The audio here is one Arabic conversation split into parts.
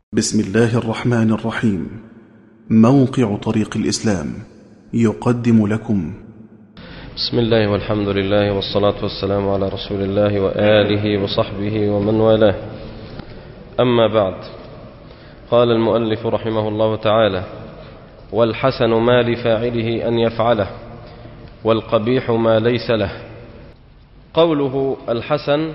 بسم الله الرحمن الرحيم. موقع طريق الإسلام يقدم لكم بسم الله والحمد لله والصلاة والسلام على رسول الله وآله وصحبه ومن والاه. أما بعد، قال المؤلف رحمه الله تعالى: والحسن ما لفاعله أن يفعله، والقبيح ما ليس له. قوله الحسن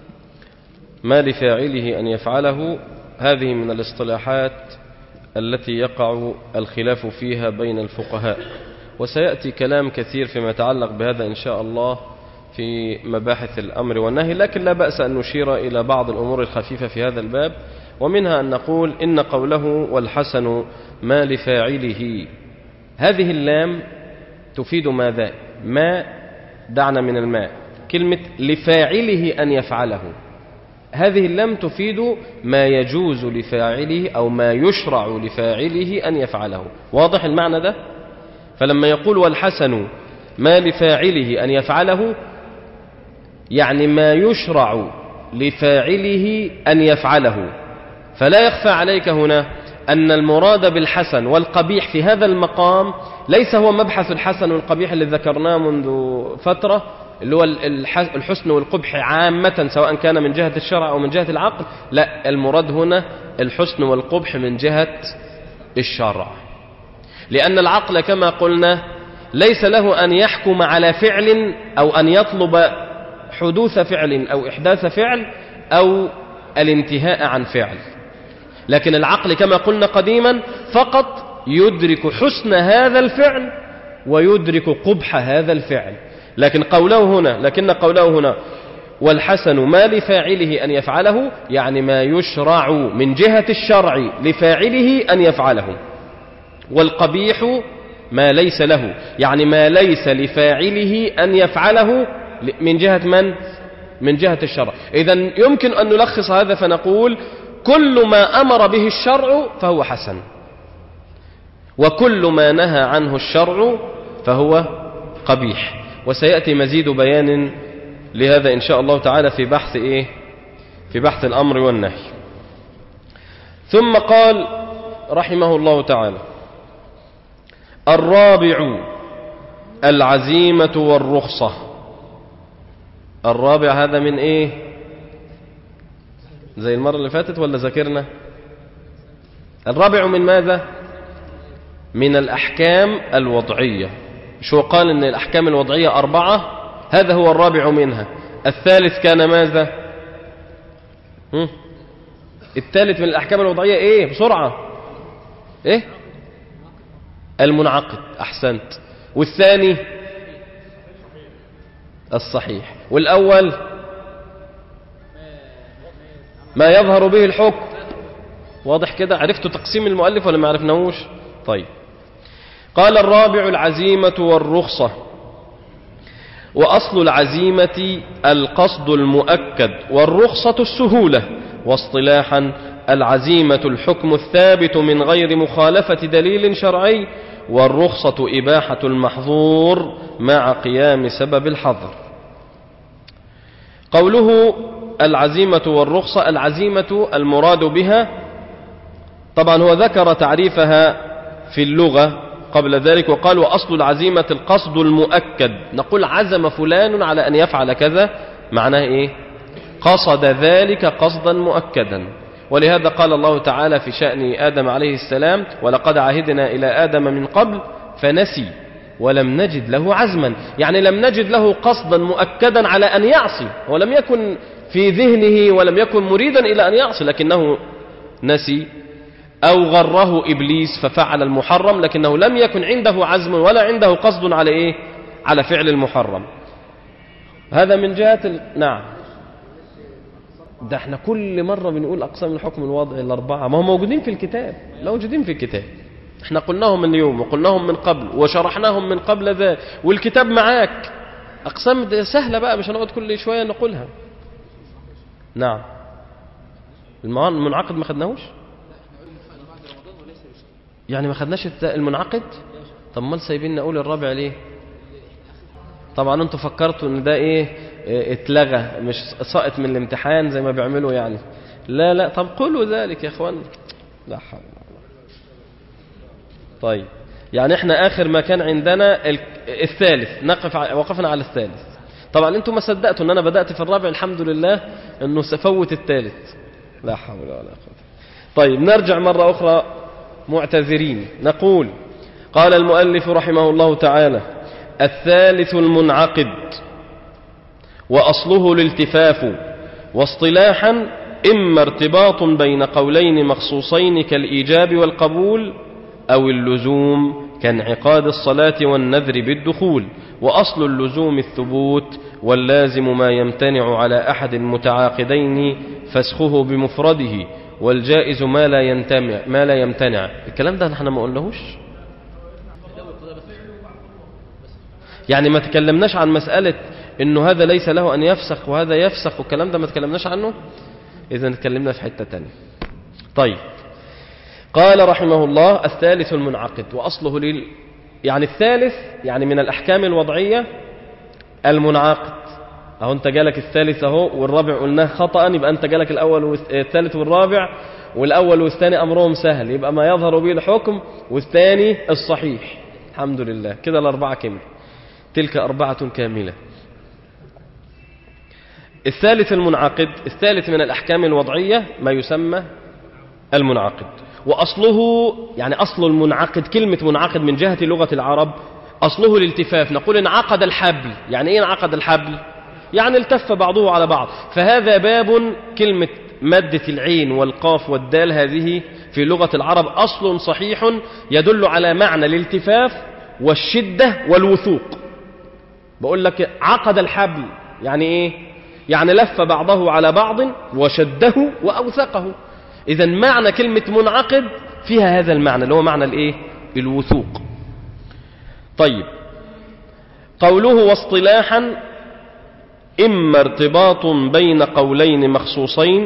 ما لفاعله أن يفعله، هذه من الاصطلاحات التي يقع الخلاف فيها بين الفقهاء، وسيأتي كلام كثير فيما يتعلق بهذا إن شاء الله في مباحث الأمر والنهي، لكن لا بأس أن نشير إلى بعض الأمور الخفيفة في هذا الباب. ومنها أن نقول إن قوله والحسن ما لفاعله، هذه اللام تفيد ماذا؟ ما دعنا من الماء، كلمة لفاعله أن يفعله، هذه اللام تفيد ما يجوز لفاعله أو ما يشرع لفاعله أن يفعله. واضح المعنى ده؟ فلما يقول والحسن ما لفاعله أن يفعله، يعني ما يشرع لفاعله أن يفعله. فلا يخفى عليك هنا أن المراد بالحسن والقبيح في هذا المقام ليس هو مبحث الحسن والقبيح اللي ذكرناه منذ فترة، اللي هو الحسن والقبح عامة سواء كان من جهة الشرع أو من جهة العقل. لا، المراد هنا الحسن والقبح من جهة الشرع، لأن العقل كما قلنا ليس له أن يحكم على فعل أو أن يطلب حدوث فعل أو إحداث فعل أو الانتهاء عن فعل، لكن العقل كما قلنا قديما فقط يدرك حسن هذا الفعل ويدرك قبح هذا الفعل. لكن قوله هنا والحسن ما لفاعله أن يفعله، يعني ما يشرع من جهة الشرع لفاعله أن يفعله. والقبيح ما ليس له، يعني ما ليس لفاعله أن يفعله من جهة من؟ من جهة الشرع. إذن يمكن أن نلخص هذا فنقول كل ما أمر به الشرع فهو حسن، وكل ما نهى عنه الشرع فهو قبيح. وسيأتي مزيد بيان لهذا إن شاء الله تعالى في بحث في بحث الأمر والنهي. ثم قال رحمه الله تعالى: الرابع العزيمة والرخصة. الرابع هذا من زي المرة اللي فاتت ولا ذاكرنا؟ الرابع من ماذا؟ من الأحكام الوضعية. شو قال إن الأحكام الوضعية 4؟ هذا هو الرابع منها. الثالث كان ماذا؟ الثالث من الأحكام الوضعية بسرعة المنعقد. أحسنت. والثاني الصحيح. والأول ما يظهر به الحكم. واضح كده؟ عرفتوا تقسيم المؤلف ولا ما عرفناهوش؟ طيب، قال الرابع العزيمة والرخصة. وأصل العزيمة القصد المؤكد، والرخصة السهولة. واصطلاحا العزيمة الحكم الثابت من غير مخالفة دليل شرعي، والرخصة إباحة المحظور مع قيام سبب الحظر. قوله العزيمة والرخصة، العزيمة المراد بها، طبعا هو ذكر تعريفها في اللغة قبل ذلك وقال: وأصل العزيمة القصد المؤكد. نقول عزم فلان على أن يفعل كذا، معناه قصد ذلك قصدا مؤكدا. ولهذا قال الله تعالى في شأن آدم عليه السلام: ولقد عهدنا إلى آدم من قبل فنسي ولم نجد له عزما، يعني لم نجد له قصدا مؤكدا على أن يعصي، ولم يكن في ذهنه ولم يكن مريدا إلى أن يعصي، لكنه نسي. أو غره إبليس ففعل المحرم، لكنه لم يكن عنده عزم ولا عنده قصد على على فعل المحرم. هذا من جهة نعم. ده احنا كل مرة بنقول أقسام الحكم الوضعي 4، ما هم موجودين في الكتاب، موجودين في الكتاب. احنا قلناهم اليوم وقلناهم من قبل وشرحناهم من قبل ذا، والكتاب معاك. أقسام سهلة بقى، مش هنقعد كل شوية نقولها. نعم. المنعقد ما خدناهوش؟ يعني ما خدناش المنعقد؟ طب ما سايبين نقول الرابع ليه؟ طبعا انتوا فكرتوا ان ده اتلغى، مش ساقط من الامتحان زي ما بيعملوا يعني. لا طب قولوا ذلك يا اخوان. لا حول ولا قوة. طيب يعني احنا آخر ما كان عندنا الثالث، وقفنا على الثالث. طبعا انتم ما صدقتوا ان انا بدأت في الرابع، الحمد لله انه سفوت الثالث. لا حول ولا قوة. طيب نرجع مرة أخرى معتذرين. نقول قال المؤلف رحمه الله تعالى: الثالث المنعقد، وأصله الالتفاف، واصطلاحا إما ارتباط بين قولين مخصوصين كالإيجاب والقبول، أو اللزوم كانعقاد الصلاة والنذر بالدخول. وأصل اللزوم الثبوت، واللازم ما يمتنع على أحد المتعاقدين فسخه بمفرده، والجائز ما لا يمتنع. الكلام ده احنا ما قلناهوش، يعني ما تكلمناش عن مسألة انه هذا ليس له ان يفسخ وهذا يفسخ، والكلام ده ما تكلمناش عنه. اذا تكلمنا في حتة تانية. طيب قال رحمه الله: الثالث المنعقد، وأصله يعني الثالث يعني من الأحكام الوضعية المنعقد. اهو انت جالك الثالث اهو، والرابع قلناه خطأ، يبقى انت جالك الأول الثالث والرابع، والأول والثاني أمرهم سهل، يبقى ما يظهر به الحكم، والثاني الصحيح. الحمد لله كده الأربعة كاملة، تلك 4 كاملة. الثالث المنعقد، الثالث من الأحكام الوضعية ما يسمى المنعقد. وأصله يعني أصل المنعقد، كلمة منعقد من جهة لغة العرب أصله الالتفاف. نقول انعقد الحبل، يعني إيه انعقد الحبل؟ يعني التف بعضه على بعض. فهذا باب، كلمة مادة العين والقاف والدال هذه في لغة العرب أصل صحيح يدل على معنى الالتفاف والشدة والوثوق. بقول لك عقد الحبل يعني إيه؟ يعني لف بعضه على بعض وشده وأوثقه. إذا معنى كلمة منعقد فيها هذا المعنى اللي هو معنى الإيه؟ الوثوق. طيب قوله واصطلاحا إما ارتباط بين قولين مخصوصين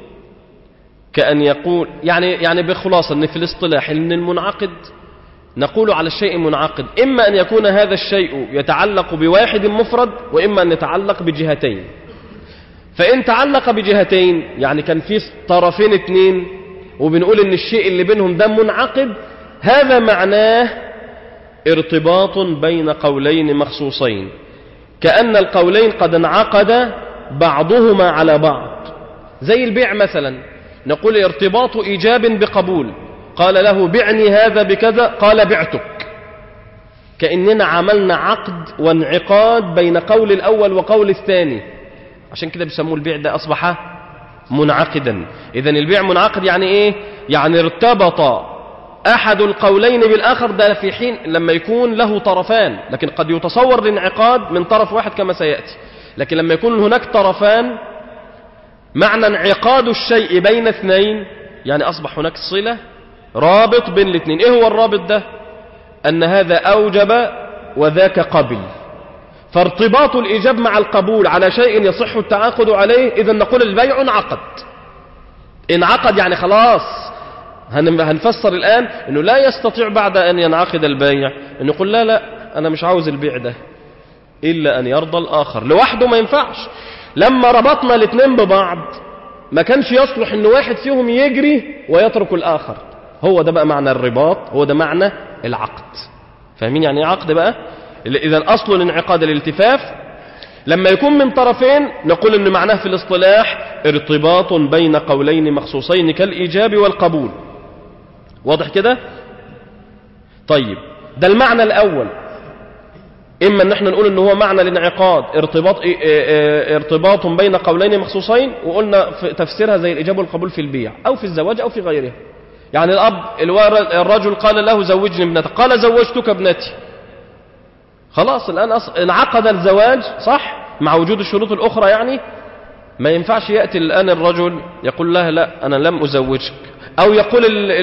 كأن يقول، يعني بخلاصة أن في الاصطلاح أن المنعقد نقول على الشيء منعقد إما أن يكون هذا الشيء يتعلق بواحد مفرد، وإما أن يتعلق بجهتين. فإن تعلق بجهتين يعني كان في طرفين اثنين وبنقول ان الشيء اللي بينهم ده منعقد، هذا معناه ارتباط بين قولين مخصوصين، كأن القولين قد انعقد بعضهما على بعض. زي البيع مثلا، نقول ارتباط إيجاب بقبول، قال له بعني هذا بكذا، قال بعتك، كأننا عملنا عقد وانعقاد بين قول الأول وقول الثاني. عشان كده بيسموه البيع ده أصبح منعقدا. إذن البيع منعقد يعني إيه؟ يعني ارتبط أحد القولين بالآخر، ده في حين لما يكون له طرفان، لكن قد يتصور الانعقاد من طرف واحد كما سيأتي. لكن لما يكون هناك طرفان، معنى انعقاد الشيء بين اثنين يعني أصبح هناك صلة، رابط بين الاثنين. إيه هو الرابط ده؟ أن هذا أوجب وذاك قبل. فارتباط الإيجاب مع القبول على شيء يصح التعاقد عليه، إذا نقول البيع انعقد. انعقد يعني خلاص. هنفسر الآن أنه لا يستطيع بعد أن ينعقد البيع أن يقول لا أنا مش عاوز البيع ده إلا أن يرضى الآخر. لوحده ما ينفعش. لما ربطنا الاثنين ببعض ما كانش يصلح أن واحد فيهم يجري ويترك الآخر. هو ده بقى معنى الرباط، هو ده معنى العقد. فاهمين يعني ايه عقد بقى؟ إذا أصل الانعقاد الالتفاف. لما يكون من طرفين نقول أن معناه في الاصطلاح ارتباط بين قولين مخصوصين كالإيجاب والقبول. واضح كده؟ طيب ده المعنى الأول. إما أن احنا نقول أنه هو معنى الانعقاد ارتباط بين قولين مخصوصين، وقلنا في تفسيرها زي الإيجاب والقبول في البيع أو في الزواج أو في غيره. يعني الرجل قال له زوجني ابنتك، قال زوجتك ابنتي، خلاص الآن انعقد الزواج صح مع وجود الشروط الأخرى. يعني ما ينفعش يأتي الآن الرجل يقول لها لا أنا لم أزوجك، أو يقول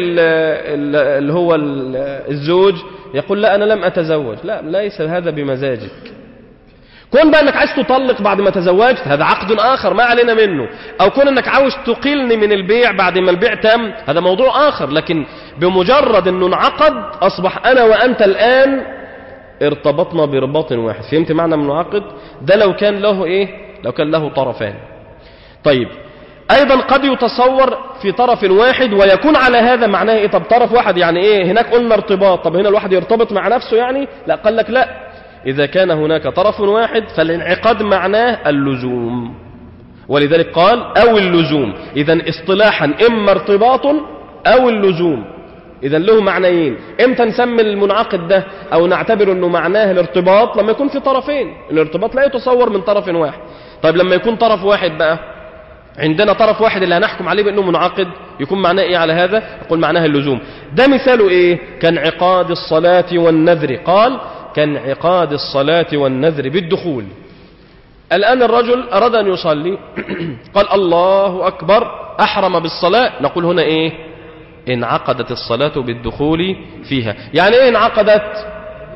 اللي هو الزوج يقول لا أنا لم أتزوج. لا، ليس هذا بمزاجك. كون بقى أنك عايز تطلق بعد ما تزوجت هذا عقد آخر ما علينا منه، أو كون أنك عاوز تقيلني من البيع بعد ما البيع تم هذا موضوع آخر. لكن بمجرد أنه انعقد أصبح أنا وأنت الآن ارتبطنا برباط واحد. فهمت معنى منعقد؟ ده لو كان له إيه؟ لو كان له طرفان. طيب أيضا قد يتصور في طرف واحد ويكون على هذا معناه إيه؟ طب طرف واحد يعني إيه؟ هناك قلنا ارتباط، طب هنا الواحد يرتبط مع نفسه يعني؟ لا، قال لك لا، إذا كان هناك طرف واحد فالانعقاد معناه اللزوم، ولذلك قال أو اللزوم. إذن اصطلاحا إما ارتباط أو اللزوم، إذن له معنيين. إمتى نسمي المنعقد ده أو نعتبر أنه معناه الارتباط؟ لما يكون في طرفين، الارتباط لا يتصور من طرف واحد. طيب لما يكون طرف واحد بقى، عندنا طرف واحد اللي هنحكم عليه بأنه منعقد، يكون معناه إيه على هذا؟ يقول معناه اللزوم. ده مثاله إيه؟ كانعقاد الصلاة والنذر. قال كانعقاد الصلاة والنذر بالدخول. الآن الرجل أراد أن يصلي قال الله أكبر، أحرم بالصلاة، نقول هنا إيه؟ انعقدت الصلاة بالدخول فيها. يعني إيه انعقدت؟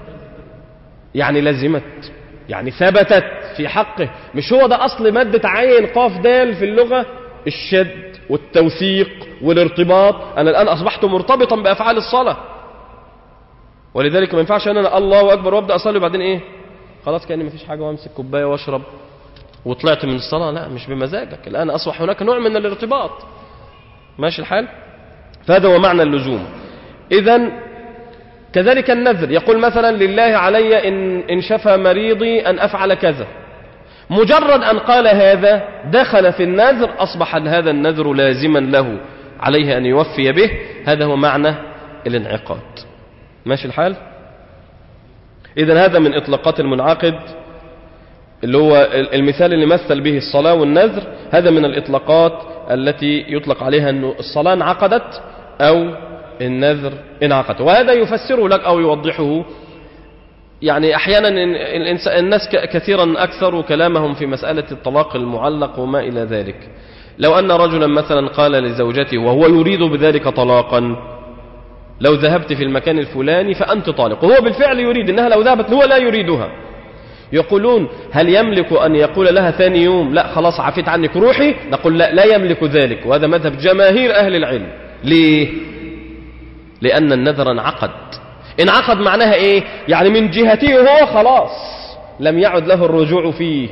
يعني لزمت، يعني ثبتت في حقه. مش هو ده أصل مادة عين قاف دال في اللغة؟ الشد والتوثيق والارتباط. أنا الآن أصبحت مرتبطا بأفعال الصلاة، ولذلك ما ينفعش أنا الله أكبر وأبدأ أصلي وبعدين إيه؟ خلاص كأني ما فيش حاجة وأمسك كوباية وأشرب وطلعت من الصلاة. لا، مش بمزاجك، الآن أصبح هناك نوع من الارتباط. ماشي الحال؟ فهذا هو معنى اللزوم. إذن كذلك النذر، يقول مثلا لله علي إن شفى مريضي أن أفعل كذا. مجرد أن قال هذا دخل في النذر، أصبح هذا النذر لازما له، عليه أن يوفي به. هذا هو معنى الانعقاد. ماشي الحال؟ إذن هذا من إطلاقات المنعقد، اللي هو المثال اللي مثل به الصلاة والنذر. هذا من الإطلاقات التي يطلق عليها أن الصلاة انعقدت أو النذر انعقد. وهذا يفسره لك أو يوضحه. يعني أحيانا الناس كثيرا أكثر كلامهم في مسألة الطلاق المعلق وما إلى ذلك. لو أن رجلا مثلا قال لزوجته وهو يريد بذلك طلاقا: لو ذهبت في المكان الفلاني فأنت طالق، وهو بالفعل يريد إنها لو ذهبت هو لا يريدها. يقولون: هل يملك أن يقول لها ثاني يوم لا خلاص عفيت عنك روحي؟ نقول لا يملك ذلك، وهذا مذهب جماهير أهل العلم. ليه؟ لأن النذر انعقد معناها إيه؟ يعني من جهته هو خلاص لم يعد له الرجوع فيه.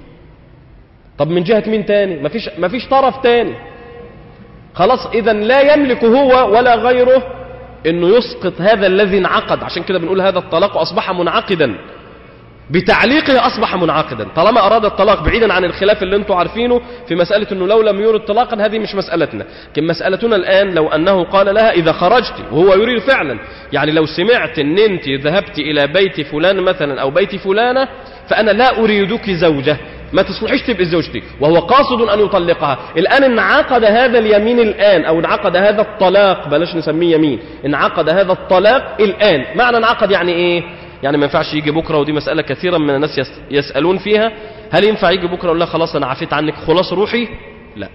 طب من جهة مين تاني؟ مفيش طرف تاني خلاص. إذن لا يملك هو ولا غيره إنه يسقط هذا الذي انعقد. عشان كده بنقول هذا الطلاق أصبح منعقدا بتعليقه، أصبح منعقدا طالما أراد الطلاق، بعيدا عن الخلاف اللي انتم عارفينه في مسألة أنه لو لم يرد طلاقا. هذه مش مسألتنا، لكن مسألتنا الآن لو أنه قال لها إذا خرجت، وهو يريد فعلا، يعني لو سمعت أن أنت ذهبت إلى بيت فلان مثلا أو بيت فلانة فأنا لا أريدك زوجة، ما تصلحش تبقى زوجتي، وهو قاصد أن يطلقها. الآن انعقد هذا اليمين الآن، أو انعقد هذا الطلاق، بلاش نسميه يمين، انعقد هذا الطلاق الآن. معنى انعقد يعني إيه؟ يعني ما ينفعش يجي بكرة، ودي مسألة كثيرا من الناس يسألون فيها: هل ينفع يجي بكرة ولا خلاص أنا عفيت عنك خلاص روحي؟ لا،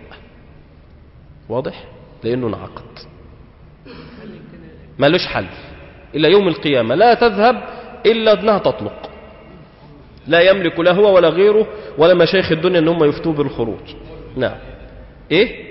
واضح؟ لأنه انعقد، ما لوش حل إلا يوم القيامة، لا تذهب إلا أنها تطلق. لا يملك لا هو ولا غيره ولا مشايخ الدنيا أن هم يفتوا بالخروج. نعم. إيه؟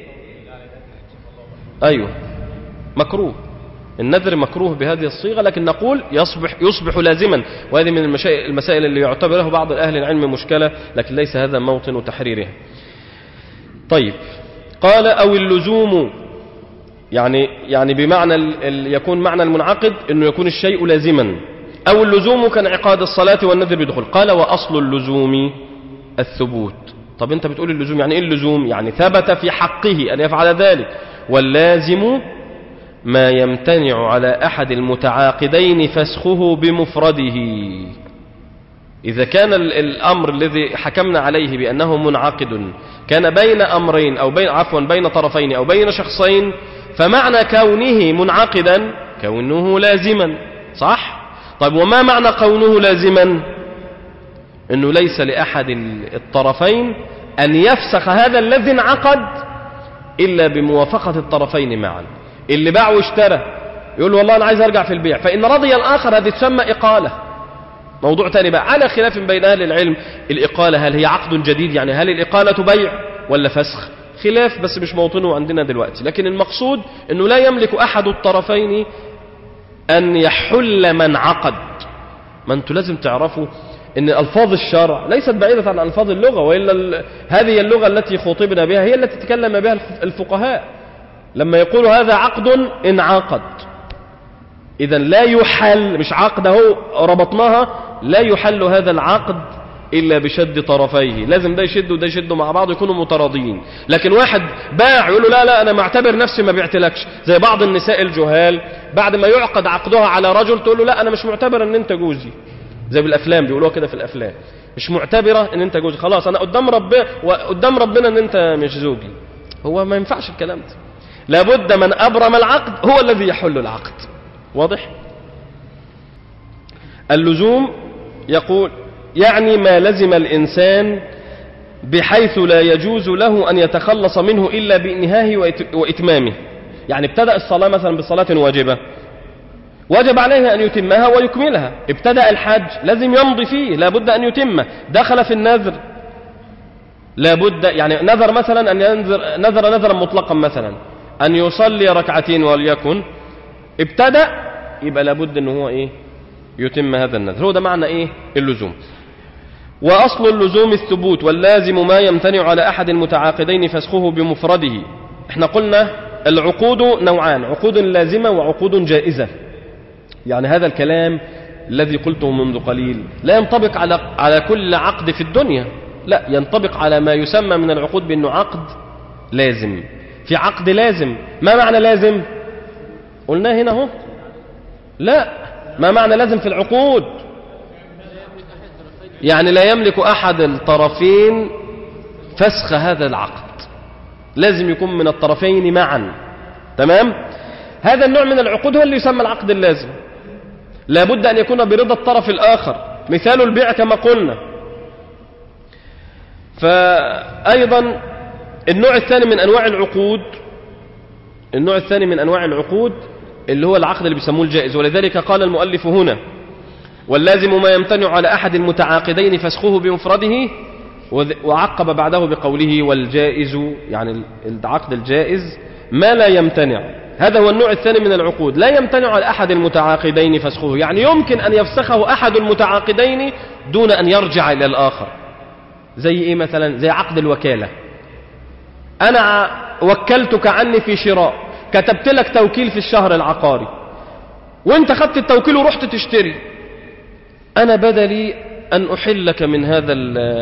أيوه، مكروه، النذر مكروه بهذه الصيغة، لكن نقول يصبح لازما. وهذه من المسائل اللي يعتبرها بعض أهل العلم مشكلة، لكن ليس هذا موطن تحريرها. طيب، قال أو اللزوم، يعني بمعنى يكون معنى المنعقد أنه يكون الشيء لازما. أو اللزوم كانعقاد الصلاة والنذر بدخول. قال وأصل اللزوم الثبوت. طب أنت بتقول اللزوم، يعني إيه اللزوم؟ يعني ثبت في حقه أن يفعل ذلك. واللازم ما يمتنع على أحد المتعاقدين فسخه بمفرده. إذا كان الأمر الذي حكمنا عليه بأنه منعقد كان بين أمرين أو بين طرفين أو بين شخصين، فمعنى كونه منعقدا كونه لازما، صح؟ طيب، وما معنى كونه لازما؟ أنه ليس لأحد الطرفين أن يفسخ هذا الذي انعقد إلا بموافقة الطرفين معا. اللي باع واشترى يقول له والله أنا عايز أرجع في البيع، فإن رضي الآخر هذه تسمى إقالة. موضوع تاني بقى، على خلاف بين أهل العلم، الإقالة هل هي عقد جديد؟ يعني هل الإقالة بيع ولا فسخ؟ خلاف، بس مش موطنه عندنا دلوقتي. لكن المقصود أنه لا يملك أحد الطرفين أن يحل من عقد. ما أنتوا لازم تعرفوا إن ألفاظ الشرع ليست بعيدة عن ألفاظ اللغة، وإلا هذه اللغة التي خطبنا بها هي التي تكلم بها الفقهاء لما يقولوا هذا عقد انعقد. إذا لا يحل، مش عقد اهو ربطناها، لا يحل هذا العقد إلا بشد طرفيه، لازم ده يشد وده يشد مع بعض يكونوا متراضيين. لكن واحد باع يقول له لا لا أنا معتبر نفسي ما بعتلكش، زي بعض النساء الجهال بعد ما يعقد عقدها على رجل تقول له لا أنا مش معتبر أن أنت جوزي، زي بالأفلام بيقولوها كده في الأفلام، مش معتبرة أن أنت جوزي، خلاص أنا قدام ربنا أن أنت مش زوجي. هو ما ينفعش الكلام ده، لابد من أبرم العقد هو الذي يحل العقد. واضح؟ اللزوم يقول يعني ما لزم الإنسان بحيث لا يجوز له أن يتخلص منه إلا بإنهاه وإتمامه. يعني ابتدأ الصلاة مثلا بصلاة واجبة، وجب عليه أن يتمها ويكملها. ابتدأ الحج لازم يمضي فيه، لابد أن يتمه. دخل في النذر لابد، يعني نذر مثلا أن نذر نذرا مطلقا مثلا أن يصلي ركعتين وليكن، ابتدأ يبقى لابد أنه هو إيه؟ يتم هذا النذر. هو ده معنى إيه؟ اللزوم. وأصل اللزوم الثبوت، واللازم ما يمتنع على أحد المتعاقدين فسخه بمفرده. احنا قلنا العقود نوعان، عقود لازمة وعقود جائزة. يعني هذا الكلام الذي قلته منذ قليل لا ينطبق على كل عقد في الدنيا، لا، ينطبق على ما يسمى من العقود بأنه عقد لازم. في عقد لازم، ما معنى لازم؟ قلنا هنا هو لا، ما معنى لازم في العقود؟ يعني لا يملك أحد الطرفين فسخ هذا العقد، لازم يكون من الطرفين معا. تمام؟ هذا النوع من العقود هو اللي يسمى العقد اللازم، لابد أن يكون برضا الطرف الآخر. مثال البيع كما قلنا. فأيضا النوع الثاني من أنواع العقود اللي هو العقد اللي بيسموه الجائز. ولذلك قال المؤلف هنا واللازم ما يمتنع على أحد المتعاقدين فسخه بمفرده، وعقب بعده بقوله والجائز، يعني العقد الجائز ما لا يمتنع. هذا هو النوع الثاني من العقود، لا يمتنع على أحد المتعاقدين فسخه، يعني يمكن أن يفسخه أحد المتعاقدين دون أن يرجع إلى الآخر. زي إيه مثلا؟ زي عقد الوكالة. أنا وكلتك عني في شراء، كتبت لك توكيل في الشهر العقاري، وانت خدت التوكيل ورحت تشتري، أنا بدلي أن أحلك من هذا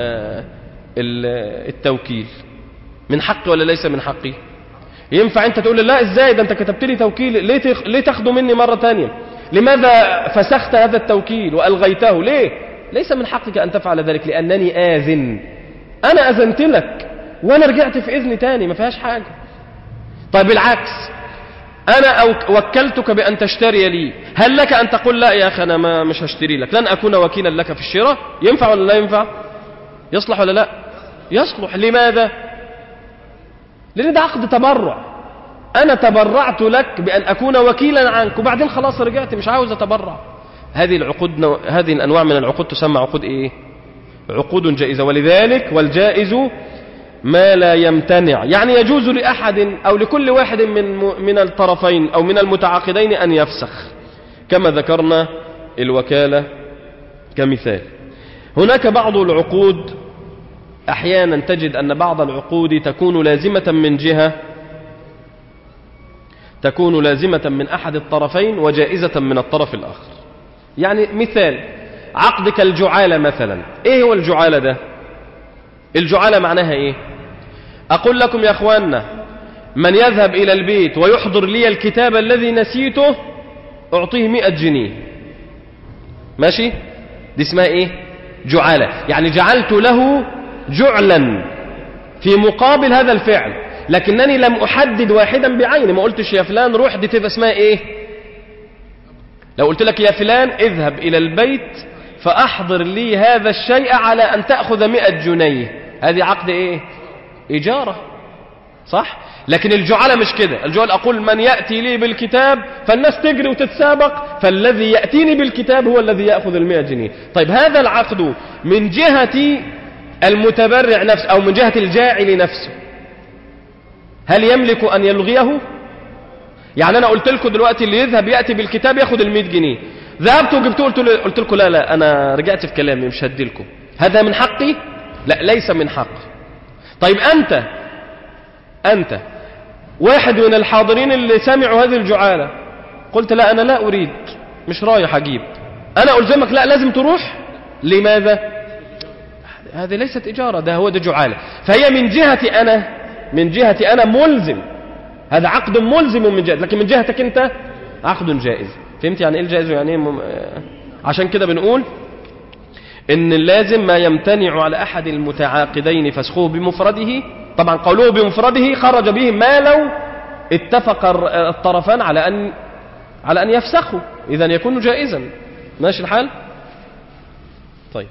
التوكيل، من حقي ولا ليس من حقي؟ ينفع أنت تقول لي لا إزاي ده أنت كتبت لي توكيل، ليه تاخده مني مرة تانية؟ لماذا فسخت هذا التوكيل وألغيته؟ ليه؟ ليس من حقك أن تفعل ذلك، لأنني آذن، أنا أذنت لك وأنا رجعت في إذن تاني، ما فيهاش حاجة. طيب العكس، أنا وكلتك بأن تشتري لي، هل لك أن تقول لا يا أخي أنا مش هشتري لك، لن أكون وكيلا لك في الشراء؟ ينفع ولا لا ينفع؟ يصلح ولا لا؟ يصلح. لماذا؟ لأن ده عقد تبرع، أنا تبرعت لك بأن أكون وكيلا عنك، وبعدين خلاص رجعت مش عاوز أتبرع. هذه الأنواع من العقود تسمى عقود إيه؟ عقود جائزة. ولذلك والجائز ما لا يمتنع، يعني يجوز لأحد أو لكل واحد من الطرفين أو من المتعاقدين أن يفسخ، كما ذكرنا الوكالة كمثال. هناك بعض العقود أحيانا تجد أن بعض العقود تكون لازمة من جهة، تكون لازمة من أحد الطرفين وجائزة من الطرف الآخر. يعني مثال عقدك الجعالة مثلا، إيه هو الجعالة ده؟ الجعالة معناها إيه؟ أقول لكم يا أخواننا، من يذهب إلى البيت ويحضر لي الكتاب الذي نسيته أعطيه 100 جنيه. ماشي؟ دي اسمها إيه؟ جعالة. يعني جعلت له جعلا في مقابل هذا الفعل، لكنني لم أحدد واحدا بعينه، ما قلتش يا فلان روح، دي تبقى اسمها إيه؟ لو قلت لك يا فلان اذهب إلى البيت فأحضر لي هذا الشيء على أن تأخذ 100 جنيه، هذه عقد إيه؟ إجارة، صح؟ لكن الجعالة مش كده. الجعالة أقول من يأتي لي بالكتاب فالناس تجري وتتسابق، فالذي يأتيني بالكتاب هو الذي يأخذ 100 جنيه. طيب هذا العقد من جهة المتبرع نفسه أو من جهة الجاعل نفسه، هل يملك أن يلغيه؟ يعني أنا قلت لكم دلوقتي اللي يذهب يأتي بالكتاب يأخذ 100 جنيه، ذهبت وجبته قلت لكم لا أنا رجعت في كلامي مش هدي لكم، هذا من حقي؟ لا، ليس من حقي. طيب أنت واحد من الحاضرين اللي سمعوا هذه الجعالة، قلت لا أنا لا أريد، مش رايح أجيب، أنا ألزمك لا لازم تروح. لماذا؟ هذه ليست إجارة، ده جعالة. فهي من جهتي أنا ملزم، هذا عقد ملزم من جهتك، لكن من جهتك أنت عقد جائز. فهمت يعني إيه الجائز؟ يعني إيه عشان كده بنقول إن اللازم ما يمتنع على أحد المتعاقدين فسخه بمفرده. طبعا قوله بمفرده خرج به ما لو اتفق الطرفان على أن يفسخوا، إذا يكون جائزا. ماشي الحال؟ طيب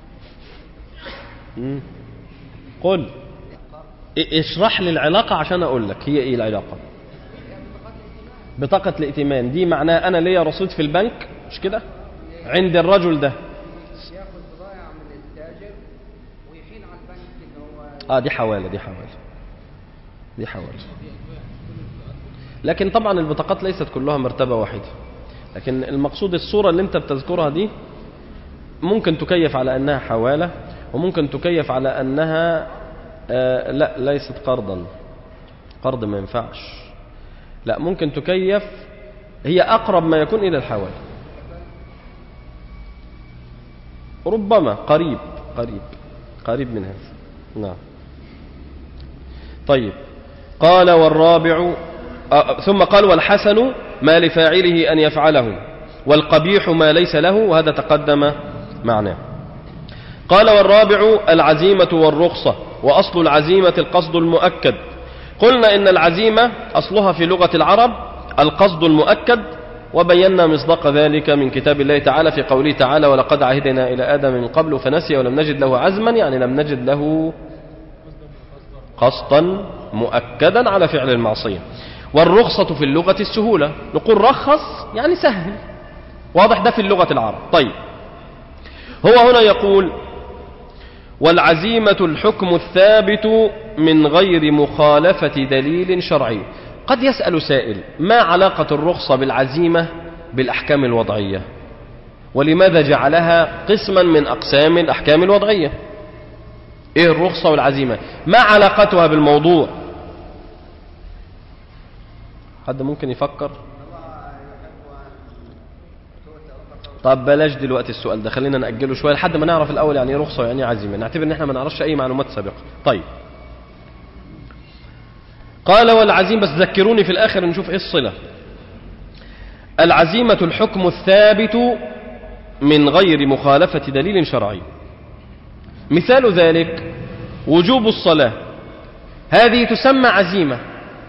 قل اشرح لي العلاقة عشان أقول لك هي إيه العلاقة. بطاقة الائتمان دي معناها أنا ليا رصيد في البنك، مش كده؟ عند الرجل ده ياخد بضائع من التاجر ويحيل على البنك ان هو دي حوالة. لكن طبعا البطاقات ليست كلها مرتبة واحدة، لكن المقصود الصورة اللي انت بتذكرها دي ممكن تكيف على أنها حوالة، وممكن تكيف على أنها لا ليست قرض ما ينفعش، لا ممكن تكيف، هي أقرب ما يكون إلى الحوالة، ربما قريب من هذا. نعم. طيب قال والرابع ثم قال والحسن ما لفاعله أن يفعله، والقبيح ما ليس له، وهذا تقدم معناه. قال والرابع العزيمة والرخصة، وأصل العزيمة القصد المؤكد. قلنا إن العزيمة أصلها في لغة العرب القصد المؤكد، وبينا مصداق ذلك من كتاب الله تعالى في قوله تعالى ولقد عهدنا إلى آدم من قبل فنسي ولم نجد له عزما، يعني لم نجد له قصدا مؤكدا على فعل المعصية. والرخصة في اللغة السهولة، نقول رخص يعني سهل، واضح ده في اللغة العرب. طيب هو هنا يقول والعزيمة الحكم الثابت من غير مخالفة دليل شرعي. قد يسأل سائل ما علاقة الرخصة بالعزيمة بالأحكام الوضعية، ولماذا جعلها قسما من أقسام الأحكام الوضعية؟ إيه الرخصة والعزيمة؟ ما علاقتها بالموضوع؟ حد ممكن يفكر؟ طب بلاش دلوقتي السؤال ده، خلينا نأجله شوية لحد ما نعرف الأول يعني رخصة ويعني عزيمة، نعتبر ان احنا ما نعرفش أي معلومات سابقة. طيب قال والعزيمة، بس ذكروني في الآخر نشوف ايه الصلة. العزيمة الحكم الثابت من غير مخالفة دليل شرعي. مثال ذلك وجوب الصلاة، هذه تسمى عزيمة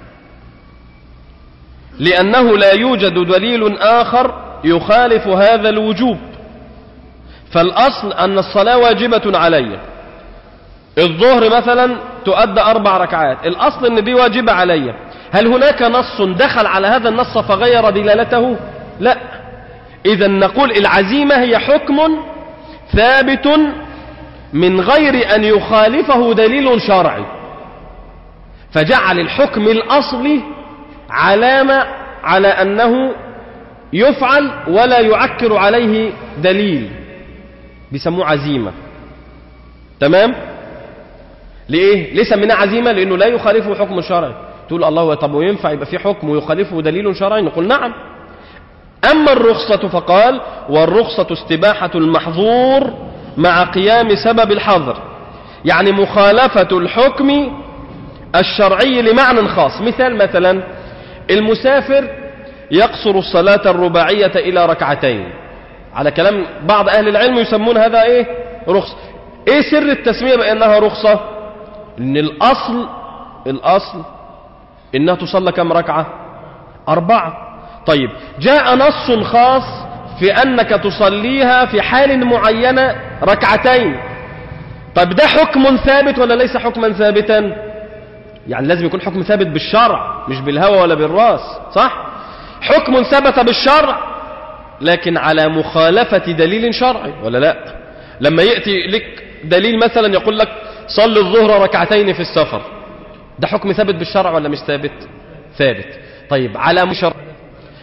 لأنه لا يوجد دليل آخر يخالف هذا الوجوب، فالأصل أن الصلاة واجبة علي. الظهر مثلا تؤدى 4 ركعات، الأصل أن دي واجبة علي. هل هناك نص دخل على هذا النص فغير دلالته؟ لا. إذا نقول العزيمة هي حكم ثابت من غير أن يخالفه دليل شرعي، فجعل الحكم الأصلي علامة على أنه يفعل ولا يعكر عليه دليل، بيسموه عزيمة. تمام؟ ليه سميناه عزيمة؟ لأنه لا يخالفه حكم شرعي. تقول الله طب وينفع يبقى في حكم ويخالفه دليل شرعي؟ نقول نعم. أما الرخصة فقال والرخصة استباحة المحظور مع قيام سبب الحظر، يعني مخالفة الحكم الشرعي لمعنى خاص. مثلا المسافر يقصر الصلاة الرباعية إلى 2 على كلام بعض أهل العلم يسمون هذا إيه؟ رخصة. إيه سر التسمية بأنها رخصة؟ إن الأصل إنها تصلى كم ركعة؟ 4. طيب جاء نص خاص في أنك تصليها في حال معينة 2. طيب ده حكم ثابت ولا ليس حكما ثابتا؟ يعني لازم يكون حكم ثابت بالشرع مش بالهوى ولا بالراس، صح؟ حكم ثبت بالشرع لكن على مخالفة دليل شرعي ولا لا؟ لما يأتي لك دليل مثلا يقول لك صل الظهر 2 في السفر، ده حكم ثابت بالشرع ولا مش ثابت؟ ثابت. طيب على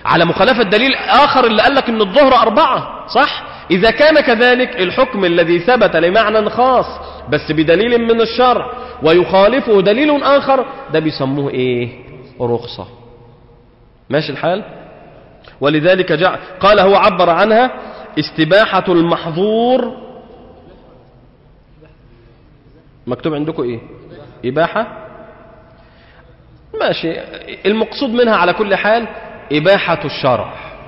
على مخالفة دليل آخر اللي قال لك إن الظهر 4 صح؟ إذا كان كذلك الحكم الذي ثبت لمعنى خاص بس بدليل من الشرع ويخالفه دليل آخر ده بيسموه إيه؟ رخصة. ماشي الحال؟ ولذلك قال هو عبر عنها استباحة المحظور. مكتوب عندكم إيه؟ إباحة؟ ماشي، المقصود منها على كل حال إباحة الشرع.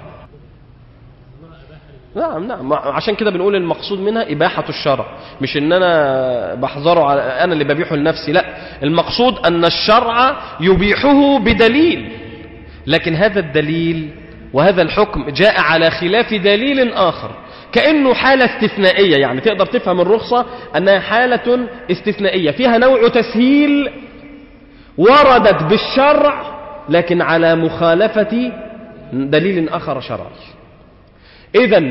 نعم عشان كده بنقول المقصود منها إباحة الشرع، مش إن أنا بحذره أنا اللي ببيحه لنفسي، لا، المقصود أن الشرع يبيحه بدليل، لكن هذا الدليل وهذا الحكم جاء على خلاف دليل آخر، كأنه حالة استثنائية. يعني تقدر تفهم الرخصة أنها حالة استثنائية فيها نوع تسهيل وردت بالشرع لكن على مخالفة دليل آخر شرعي. إذن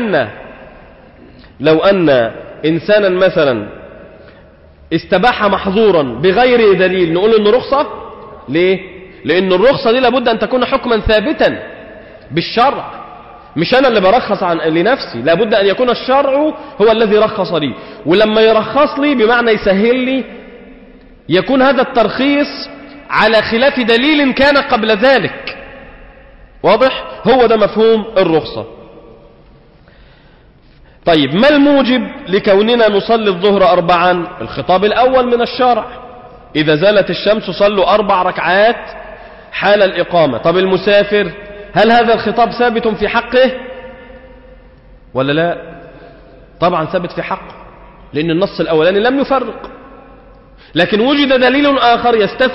لو أن إنسانا مثلا استباح محظورا بغير دليل نقول إنه رخصة. ليه؟ لأن الرخصة دي لابد أن تكون حكما ثابتا بالشرع، مش أنا اللي برخص لنفسي، لابد أن يكون الشرع هو الذي رخص لي، ولما يرخص لي بمعنى يسهل لي يكون هذا الترخيص على خلاف دليل كان قبل ذلك. واضح؟ هو ده مفهوم الرخصة. طيب ما الموجب لكوننا نصلي الظهر 4؟ الخطاب الأول من الشرع، إذا زالت الشمس صلوا 4 ركعات حال الإقامة. طب المسافر هل هذا الخطاب ثابت في حقه ولا لا؟ طبعا ثابت في حقه، لأن النص الأولاني لم يفرق، لكن وجد دليل آخر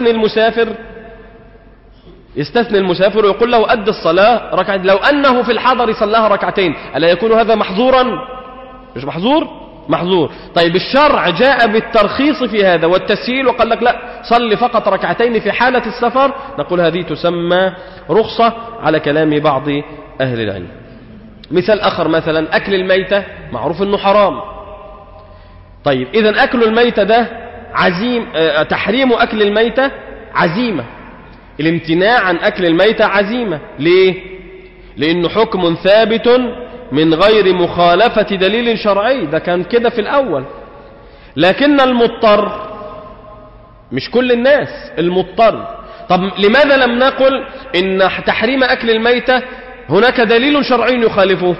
يستثني المسافر ويقول له أد الصلاة ركعتين. لو أنه في الحضر صلاها ركعتين ألا يكون هذا محظورا؟ مش محظور؟ محظور. طيب الشرع جاء بالترخيص في هذا والتسهيل وقال لك لا، صل فقط ركعتين في حالة السفر، نقول هذه تسمى رخصة على كلام بعض أهل العلم. مثال آخر، مثلا أكل الميتة معروف أنه حرام. طيب إذن أكل الميتة ده تحريم أكل الميتة عزيمة، الامتناع عن أكل الميتة عزيمة. ليه؟ لأنه حكم ثابت من غير مخالفة دليل شرعي، ده كان كده في الأول. لكن المضطر، مش كل الناس، المضطر. طب لماذا لم نقل إن تحريم أكل الميتة هناك دليل شرعي يخالفه؟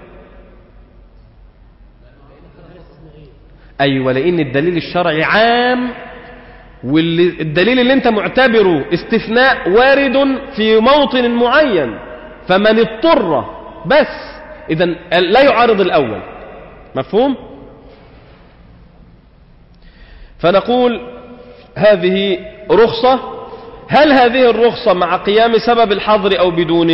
أيوة، لأن الدليل الشرعي عام، والدليل اللي انت معتبره استثناء وارد في موطن معين، فمن اضطر بس، إذن لا يعارض الأول. مفهوم؟ فنقول هذه رخصة. هل هذه الرخصة مع قيام سبب الحظر أو بدونه؟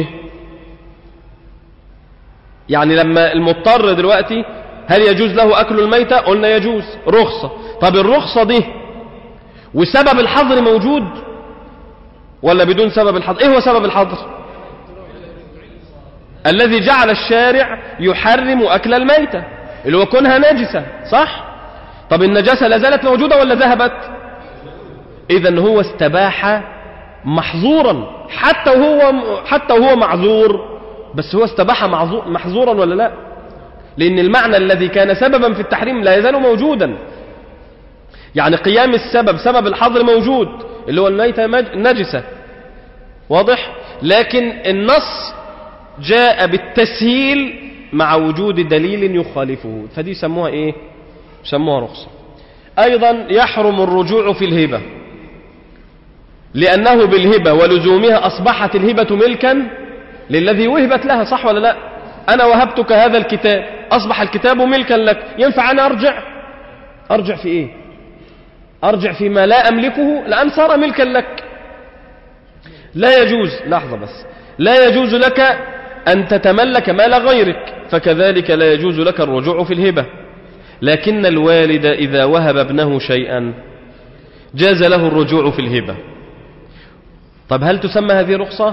يعني لما المضطر دلوقتي هل يجوز له أكل الميتة؟ قلنا يجوز، رخصة. طب الرخصة دي وسبب الحظر موجود ولا بدون سبب الحظر؟ ايه هو سبب الحظر؟ الذي جعل الشارع يحرم أكل الميتة اللي هو كونها نجسة، صح؟ طب النجاسة لازالت موجودة ولا ذهبت؟ إذن هو استباح محظورا حتى وهو معذور، بس هو استباح محظورا ولا لا؟ لأن المعنى الذي كان سببا في التحريم لا يزال موجودا. يعني قيام السبب، سبب الحظر موجود اللي هو الميتة نجسة، واضح؟ لكن النص جاء بالتسهيل مع وجود دليل يخالفه، فدي سموها ايه؟ سموها رخصة. ايضا يحرم الرجوع في الهبة، لانه بالهبة ولزومها اصبحت الهبة ملكا للذي وهبت لها، صح ولا لا؟ انا وهبتك هذا الكتاب، اصبح الكتاب ملكا لك، ينفع انا ارجع في ايه؟ ارجع فيما لا املكه، لان صار ملكا لك. لا يجوز، لحظة بس، لا يجوز لك أن تتملك مال غيرك، فكذلك لا يجوز لك الرجوع في الهبة. لكن الوالد إذا وهب ابنه شيئا جاز له الرجوع في الهبة. طب هل تسمى هذه رخصة؟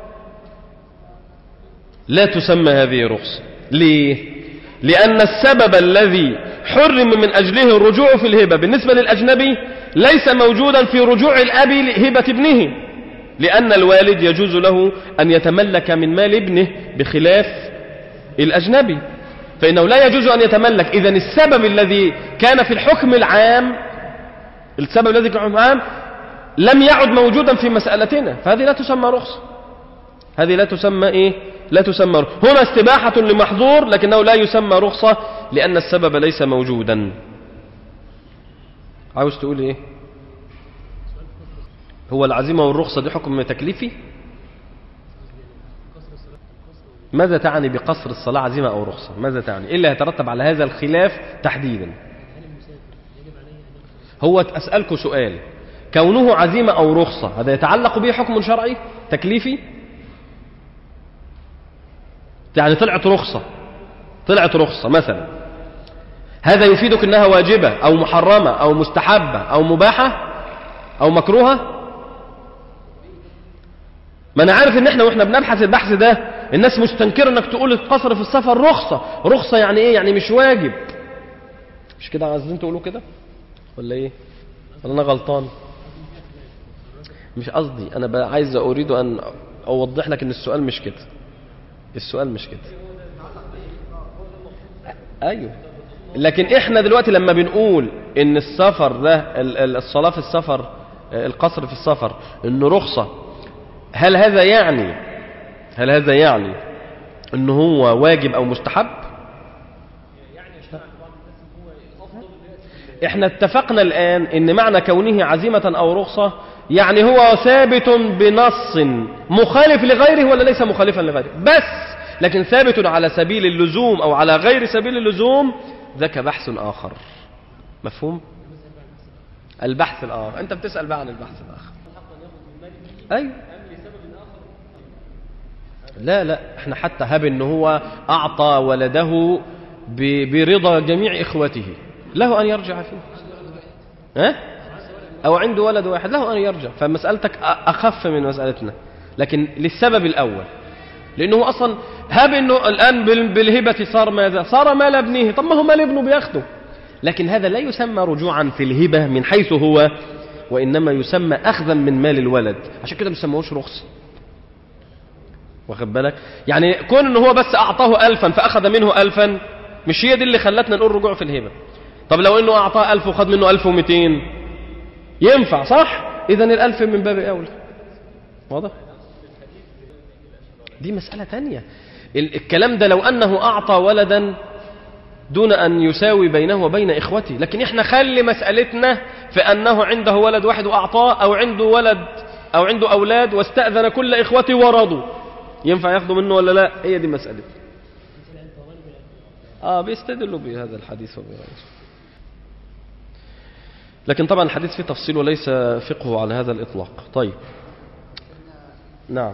لا تسمى هذه رخصة. ليه؟ لأن السبب الذي حرم من أجله الرجوع في الهبة بالنسبة للأجنبي ليس موجودا في رجوع الأب لهبة ابنه، لأن الوالد يجوز له أن يتملك من مال ابنه بخلاف الأجنبي، فإنه لا يجوز أن يتملك. إذن السبب الذي كان في الحكم العام لم يعد موجودا في مسألتنا، فهذه لا تسمى رخصة. هذه لا تسمى إيه؟ لا تسمى رخصة. هنا استباحة لمحظور لكنه لا يسمى رخصة لأن السبب ليس موجودا. عاوز تقول إيه؟ هو العزيمة والرخصة دي حكم تكليفي؟ ماذا تعني بقصر الصلاة عزيمة أو رخصة؟ ماذا تعني؟ إيه اللي هيترتب على هذا الخلاف تحديدا؟ هو أسألكم سؤال، كونه عزيمة أو رخصة هذا يتعلق به حكم شرعي تكليفي؟ يعني طلعت رخصة مثلا، هذا يفيدك أنها واجبة أو محرمة أو مستحبة أو مباحة أو مكروهة؟ ما أنا عارف إن إحنا بنبحث البحث ده الناس مستنكرة إنك تقول القصر في السفر رخصة يعني إيه؟ يعني مش واجب. مش كده عايزين تقولوا كده ولا إيه؟ ولا أنا غلطان؟ مش قصدي، أنا أريد أن أوضح لك إن السؤال مش كده. أيوه، لكن إحنا دلوقتي لما بنقول إن السفر ده الصلاة في السفر، القصر في السفر إنه رخصة، هل هذا يعني إنه هو واجب أو مستحب؟ إحنا اتفقنا الآن إن معنى كونه عزيمة أو رخصة يعني هو ثابت بنص مخالف لغيره ولا ليس مخالفا لغيره بس، لكن ثابت على سبيل اللزوم أو على غير سبيل اللزوم، ذاك بحث آخر. مفهوم؟ البحث الآخر، أنت بتسأل بقى عن البحث الآخر. أي لا احنا حتى هب إن هو أعطى ولده برضا جميع إخوته، له أن يرجع فيه، أو عنده ولد واحد له أن يرجع، فمسألتك أخف من مسألتنا. لكن للسبب الأول، لأنه أصلا هب إنه الآن بالهبة صار ماذا؟ صار مال ابنه. طب ما هو مال ابنه بياخده، لكن هذا لا يسمى رجوعا في الهبة من حيث هو، وإنما يسمى أخذا من مال الولد. عشان كده ما يسموهوش رخصة. واخد بالك؟ يعني كون إنه هو بس أعطاه 1000 فأخذ منه 1000، مش هي دي اللي خلتنا نقول رجوع في الهبة. طب لو إنه أعطاه 1000 وخذ منه 1200 ينفع، صح؟ إذن 1000 من باب أولى. واضح؟ دي مسألة تانية. الكلام ده لو أنه أعطى ولدا دون أن يساوي بينه وبين إخوته، لكن إحنا خلي مسألتنا في أنه عنده ولد واحد وأعطاه، أو عنده ولد أو عنده أولاد واستأذن كل إخوته ورضوا، ينفع ياخدوا منه ولا لا؟ هي دي مسألة. بيستدلوا بهذا الحديث وبرأيه. لكن طبعا الحديث فيه تفصيل وليس فقه على هذا الإطلاق. طيب، نعم.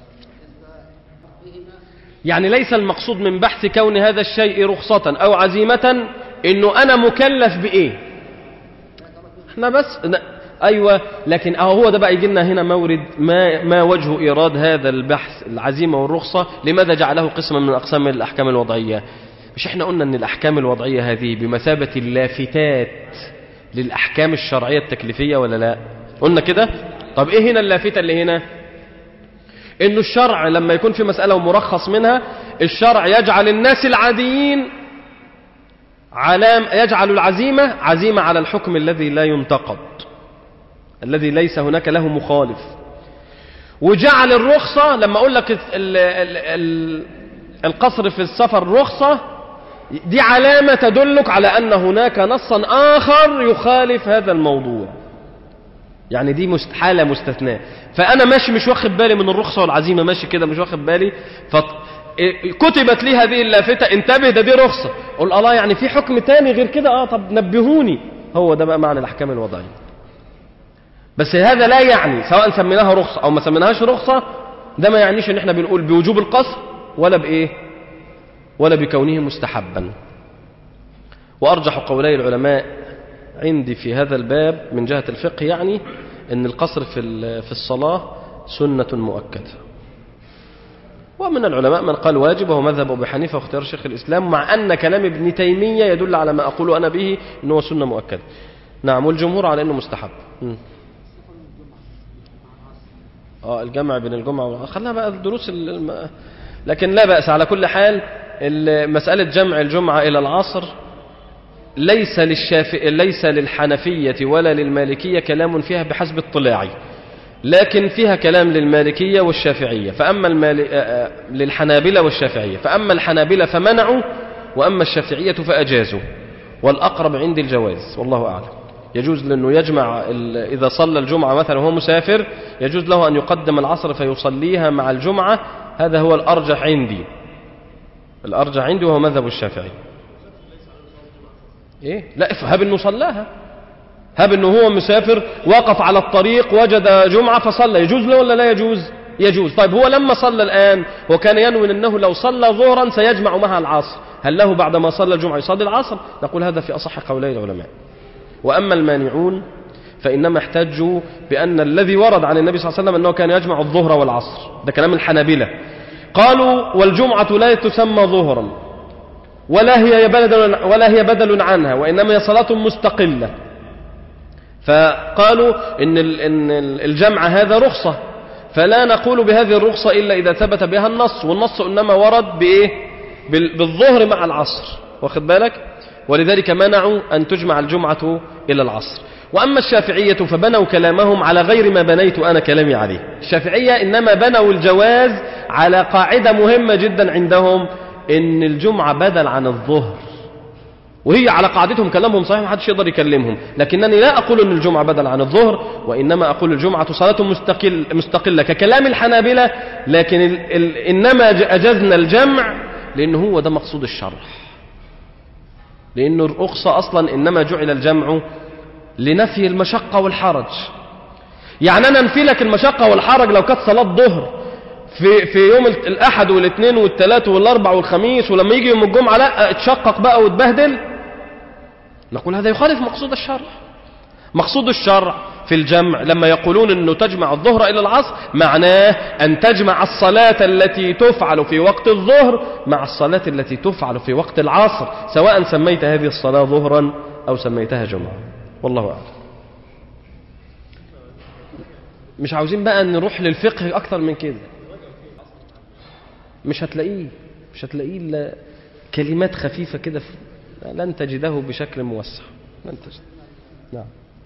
يعني ليس المقصود من بحث كون هذا الشيء رخصة أو عزيمة إنه أنا مكلف بإيه. احنا بس أيوة، لكن هو ده بقى يجينا هنا مورد ما وجه إيراد هذا البحث العزيمة والرخصة؟ لماذا جعله قسما من أقسام الأحكام الوضعية؟ مش احنا قلنا أن الأحكام الوضعية هذه بمثابة اللافتات للأحكام الشرعية التكليفية ولا لا؟ قلنا كده. طب إيه هنا اللافتة اللي هنا؟ إنه الشرع لما يكون في مسألة ومرخص منها، الشرع يجعل الناس العاديين يجعل العزيمة عزيمة على الحكم الذي لا ينتقد، الذي ليس هناك له مخالف. وجعل الرخصة لما أقول لك القصر في السفر رخصة، دي علامة تدلك على أن هناك نصا آخر يخالف هذا الموضوع. يعني دي حالة مستثناة. فأنا ماشي مش واخد بالي من الرخصة والعزيمة، ماشي كده مش واخد بالي، كتبت لي هذه اللافتة انتبه ده دي رخصة، قول الله يعني في حكم تاني غير كده. طب نبهوني. هو ده بقى معنى الأحكام الوضعية. بس هذا لا يعني سواء سميناها رخصة أو ما سميناهاش رخصة، ده ما يعنيش ان احنا بنقول بوجوب القصر ولا بإيه ولا بكونه مستحبا. وأرجح قولي العلماء عندي في هذا الباب من جهة الفقه يعني أن القصر في الصلاة سنة مؤكدة. ومن العلماء من قال واجب، وهو مذهب أبي حنيفة واختيار شيخ الإسلام، مع أن كلام ابن تيمية يدل على ما أقول أنا به أنه سنة مؤكدة. نعم، والجمهور على أنه مستحب. الجمع بين الجمعة خلنا بقى الدروس لكن لا بأس. على كل حال مسألة جمع الجمعة إلى العصر ليس للحنفية ولا للمالكية كلام فيها بحسب اطلاعي، لكن فيها كلام للمالكية والشافعية، فأما للحنابلة والشافعية، فأما الحنابلة فمنعوا، وأما الشافعية فأجازوا، والأقرب عندي الجواز والله أعلم. يجوز لأنه يجمع إذا صلى الجمعة مثلا وهو مسافر يجوز له أن يقدم العصر فيصليها مع الجمعة، هذا هو الأرجح عندي وهو مذهب الشافعي. إيه؟ لا هب أنه صلاها، هب أنه هو مسافر وقف على الطريق وجد جمعة فصلى، يجوز له ولا لا يجوز؟ يجوز. طيب هو لما صلى الآن هو كان ينوي أنه لو صلى ظهرا سيجمع معها العصر، هل له بعدما صلى الجمعة يصلي العصر؟ نقول هذا في أصح قولي العلماء. وأما المانعون فإنما احتجوا بأن الذي ورد عن النبي صلى الله عليه وسلم أنه كان يجمع الظهر والعصر، ده كلام الحنابلة. قالوا والجمعة لا تسمى ظهرا ولا هي بدل عنها، وإنما هي صلاة مستقلة. فقالوا إن الجمع هذا رخصة، فلا نقول بهذه الرخصة إلا إذا ثبت بها النص، والنص إنما ورد بإيه؟ بالظهر مع العصر، واخد بالك؟ ولذلك منعوا أن تجمع الجمعة إلى العصر. وأما الشافعية فبنوا كلامهم على غير ما بنيت أنا كلامي عليه. الشافعية إنما بنوا الجواز على قاعدة مهمة جدا عندهم، إن الجمعة بدل عن الظهر، وهي على قاعدتهم كلامهم صحيح محدش يقدر يكلمهم، لكنني لا أقول أن الجمعة بدل عن الظهر، وإنما أقول الجمعة صلاة مستقلة ككلام الحنابلة، لكن إنما أجزنا الجمع لأنه هو ده مقصود الشرع، لأنه الرخصة أصلا إنما جعل الجمع لنفي المشقة والحرج. يعني أنا أنفي لك المشقة والحرج لو كانت صلاة ظهر في يوم الأحد والاثنين والثلاث والأربع والخميس، ولما يجي يوم الجمعة لا اتشقق بقى وتبهدل، نقول هذا يخالف مقصود الشرع. مقصود الشرع في الجمع لما يقولون أنه تجمع الظهر إلى العصر معناه أن تجمع الصلاة التي تفعل في وقت الظهر مع الصلاة التي تفعل في وقت العصر، سواء سميت هذه الصلاة ظهرا أو سميتها جمعة، والله أعلم. مش عاوزين بقى نروح للفقه أكثر من كده، مش هتلاقيه إلا كلمات خفيفة كده، لن تجده بشكل موسع، لن تجد. نعم.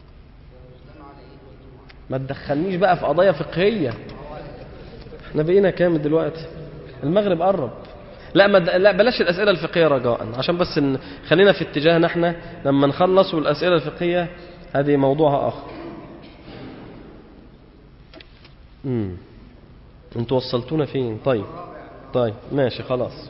ما تدخلنيش بقى في قضايا فقهية، احنا بقينا كام دلوقتي؟ المغرب قرب. لا بلاش الأسئلة الفقهية رجاء، عشان بس خلينا في اتجاهنا احنا لما نخلص، والأسئلة الفقهية هذه موضوعها آخر. انتوا وصلتونا فين؟ طيب ماشي خلاص.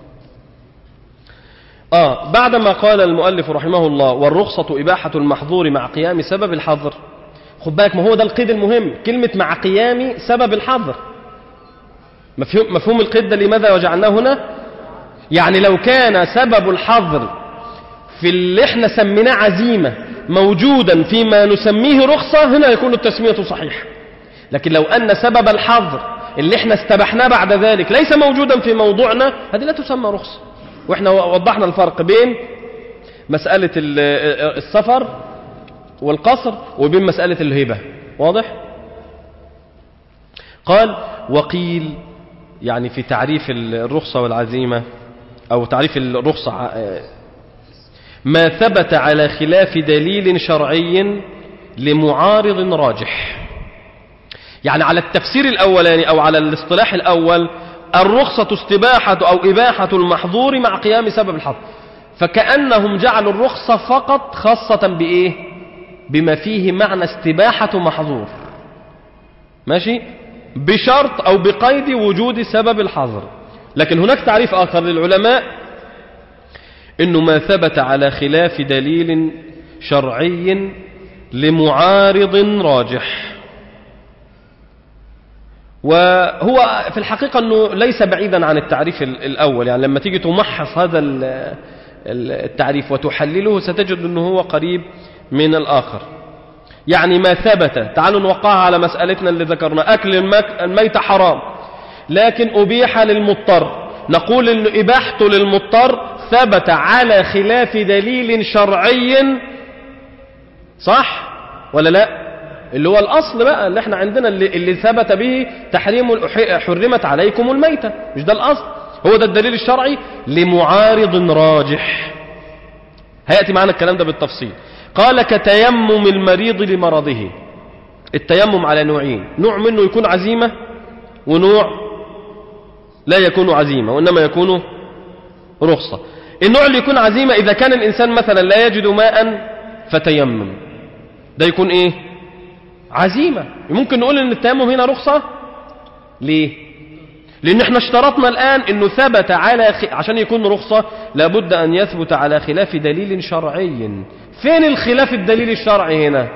بعدما قال المؤلف رحمه الله والرخصة إباحة المحظور مع قيام سبب الحظر. خد بالك، ما هو ده القيد المهم، كلمة مع قيام سبب الحظر. مفهوم القيد ده لماذا وجعلناه هنا؟ يعني لو كان سبب الحظر في اللي احنا سميناه عزيمة موجودا فيما نسميه رخصة، هنا يكون التسمية صحيحة. لكن لو أن سبب الحظر اللي احنا استبحناه بعد ذلك ليس موجودا في موضوعنا، هذه لا تسمى رخصة. واحنا وضحنا الفرق بين مسألة السفر والقصر وبين مسألة الهبة، واضح؟ قال وقيل، يعني في تعريف الرخصة والعزيمة أو تعريف الرخصة، ما ثبت على خلاف دليل شرعي لمعارض راجح. يعني على التفسير الأولاني أو على الاصطلاح الأول، الرخصة استباحة أو إباحة المحظور مع قيام سبب الحظر، فكأنهم جعلوا الرخصة فقط خاصة بإيه؟ بما فيه معنى استباحة محظور، ماشي؟ بشرط أو بقيد وجود سبب الحظر. لكن هناك تعريف آخر للعلماء، إنه ما ثبت على خلاف دليل شرعي لمعارض راجح. وهو في الحقيقة أنه ليس بعيدا عن التعريف الأول، يعني لما تيجي تمحص هذا التعريف وتحلله ستجد أنه هو قريب من الآخر. يعني ما ثبت، تعالوا نوقعها على مسألتنا اللي ذكرنا، أكل الميت حرام لكن أبيح للمضطر، نقول أن إباحته للمضطر ثبت على خلاف دليل شرعي، صح ولا لا؟ اللي هو الأصل بقى اللي احنا عندنا اللي ثبت به تحريم حرمت عليكم الميتة، مش ده الأصل؟ هو ده الدليل الشرعي لمعارض راجح. هيأتي معنا الكلام ده بالتفصيل. قال كتيمم المريض لمرضه. التيمم على نوعين، نوع منه يكون عزيمة ونوع لا يكون عزيمة وإنما يكون رخصة. النوع اللي يكون عزيمة إذا كان الإنسان مثلا لا يجد ماء فتيمم، ده يكون إيه؟ عزيمة. ممكن نقول إن التيمم هنا رخصة. ليه؟ لأن احنا اشترطنا الآن إنه ثبت على عشان يكون رخصة لابد أن يثبت على خلاف دليل شرعي. فين الخلاف الدليل الشرعي هنا؟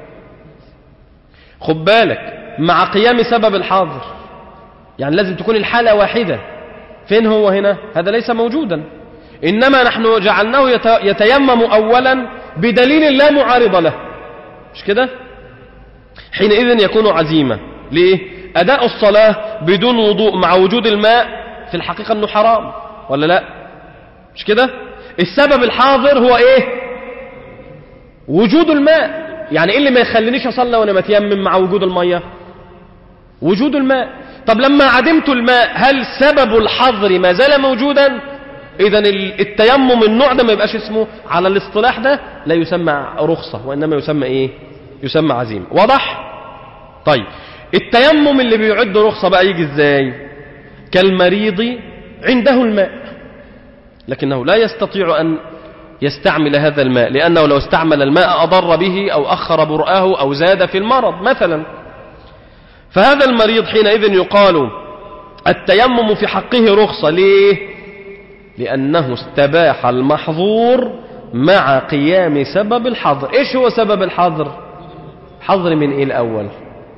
خد بالك، مع قيام سبب الحاضر، يعني لازم تكون الحالة واحدة. فين هو هنا؟ هذا ليس موجودا، إنما نحن جعلناه يتيمم أولا بدليل لا معارض له، مش كده؟ حينئذ يكون عزيمة. ليه؟ أداء الصلاة بدون وضوء مع وجود الماء في الحقيقة أنه حرام ولا لا؟ مش كده؟ السبب الحاضر هو إيه؟ وجود الماء. يعني إيه اللي ما يخلينيش أصلي وأنا متيمم مع وجود المية؟ وجود الماء. طب لما عدمت الماء هل سبب الحظر ما زال موجودا؟ إذن التيمم النوع ده ما يبقاش اسمه على الاصطلاح ده لا يسمى رخصة، وإنما يسمى إيه؟ يسمى عزيمة. واضح؟ طيب التيمم اللي بيعد رخصة بقى يجي إزاي؟ كالمريض عنده الماء لكنه لا يستطيع أن يستعمل هذا الماء، لأنه لو استعمل الماء أضر به أو أخر برآه أو زاد في المرض مثلا. فهذا المريض حينئذ يقال التيمم في حقه رخصة. ليه؟ لأنه استباح المحظور مع قيام سبب الحظر. إيش هو سبب الحظر؟ حظر من إيه الأول؟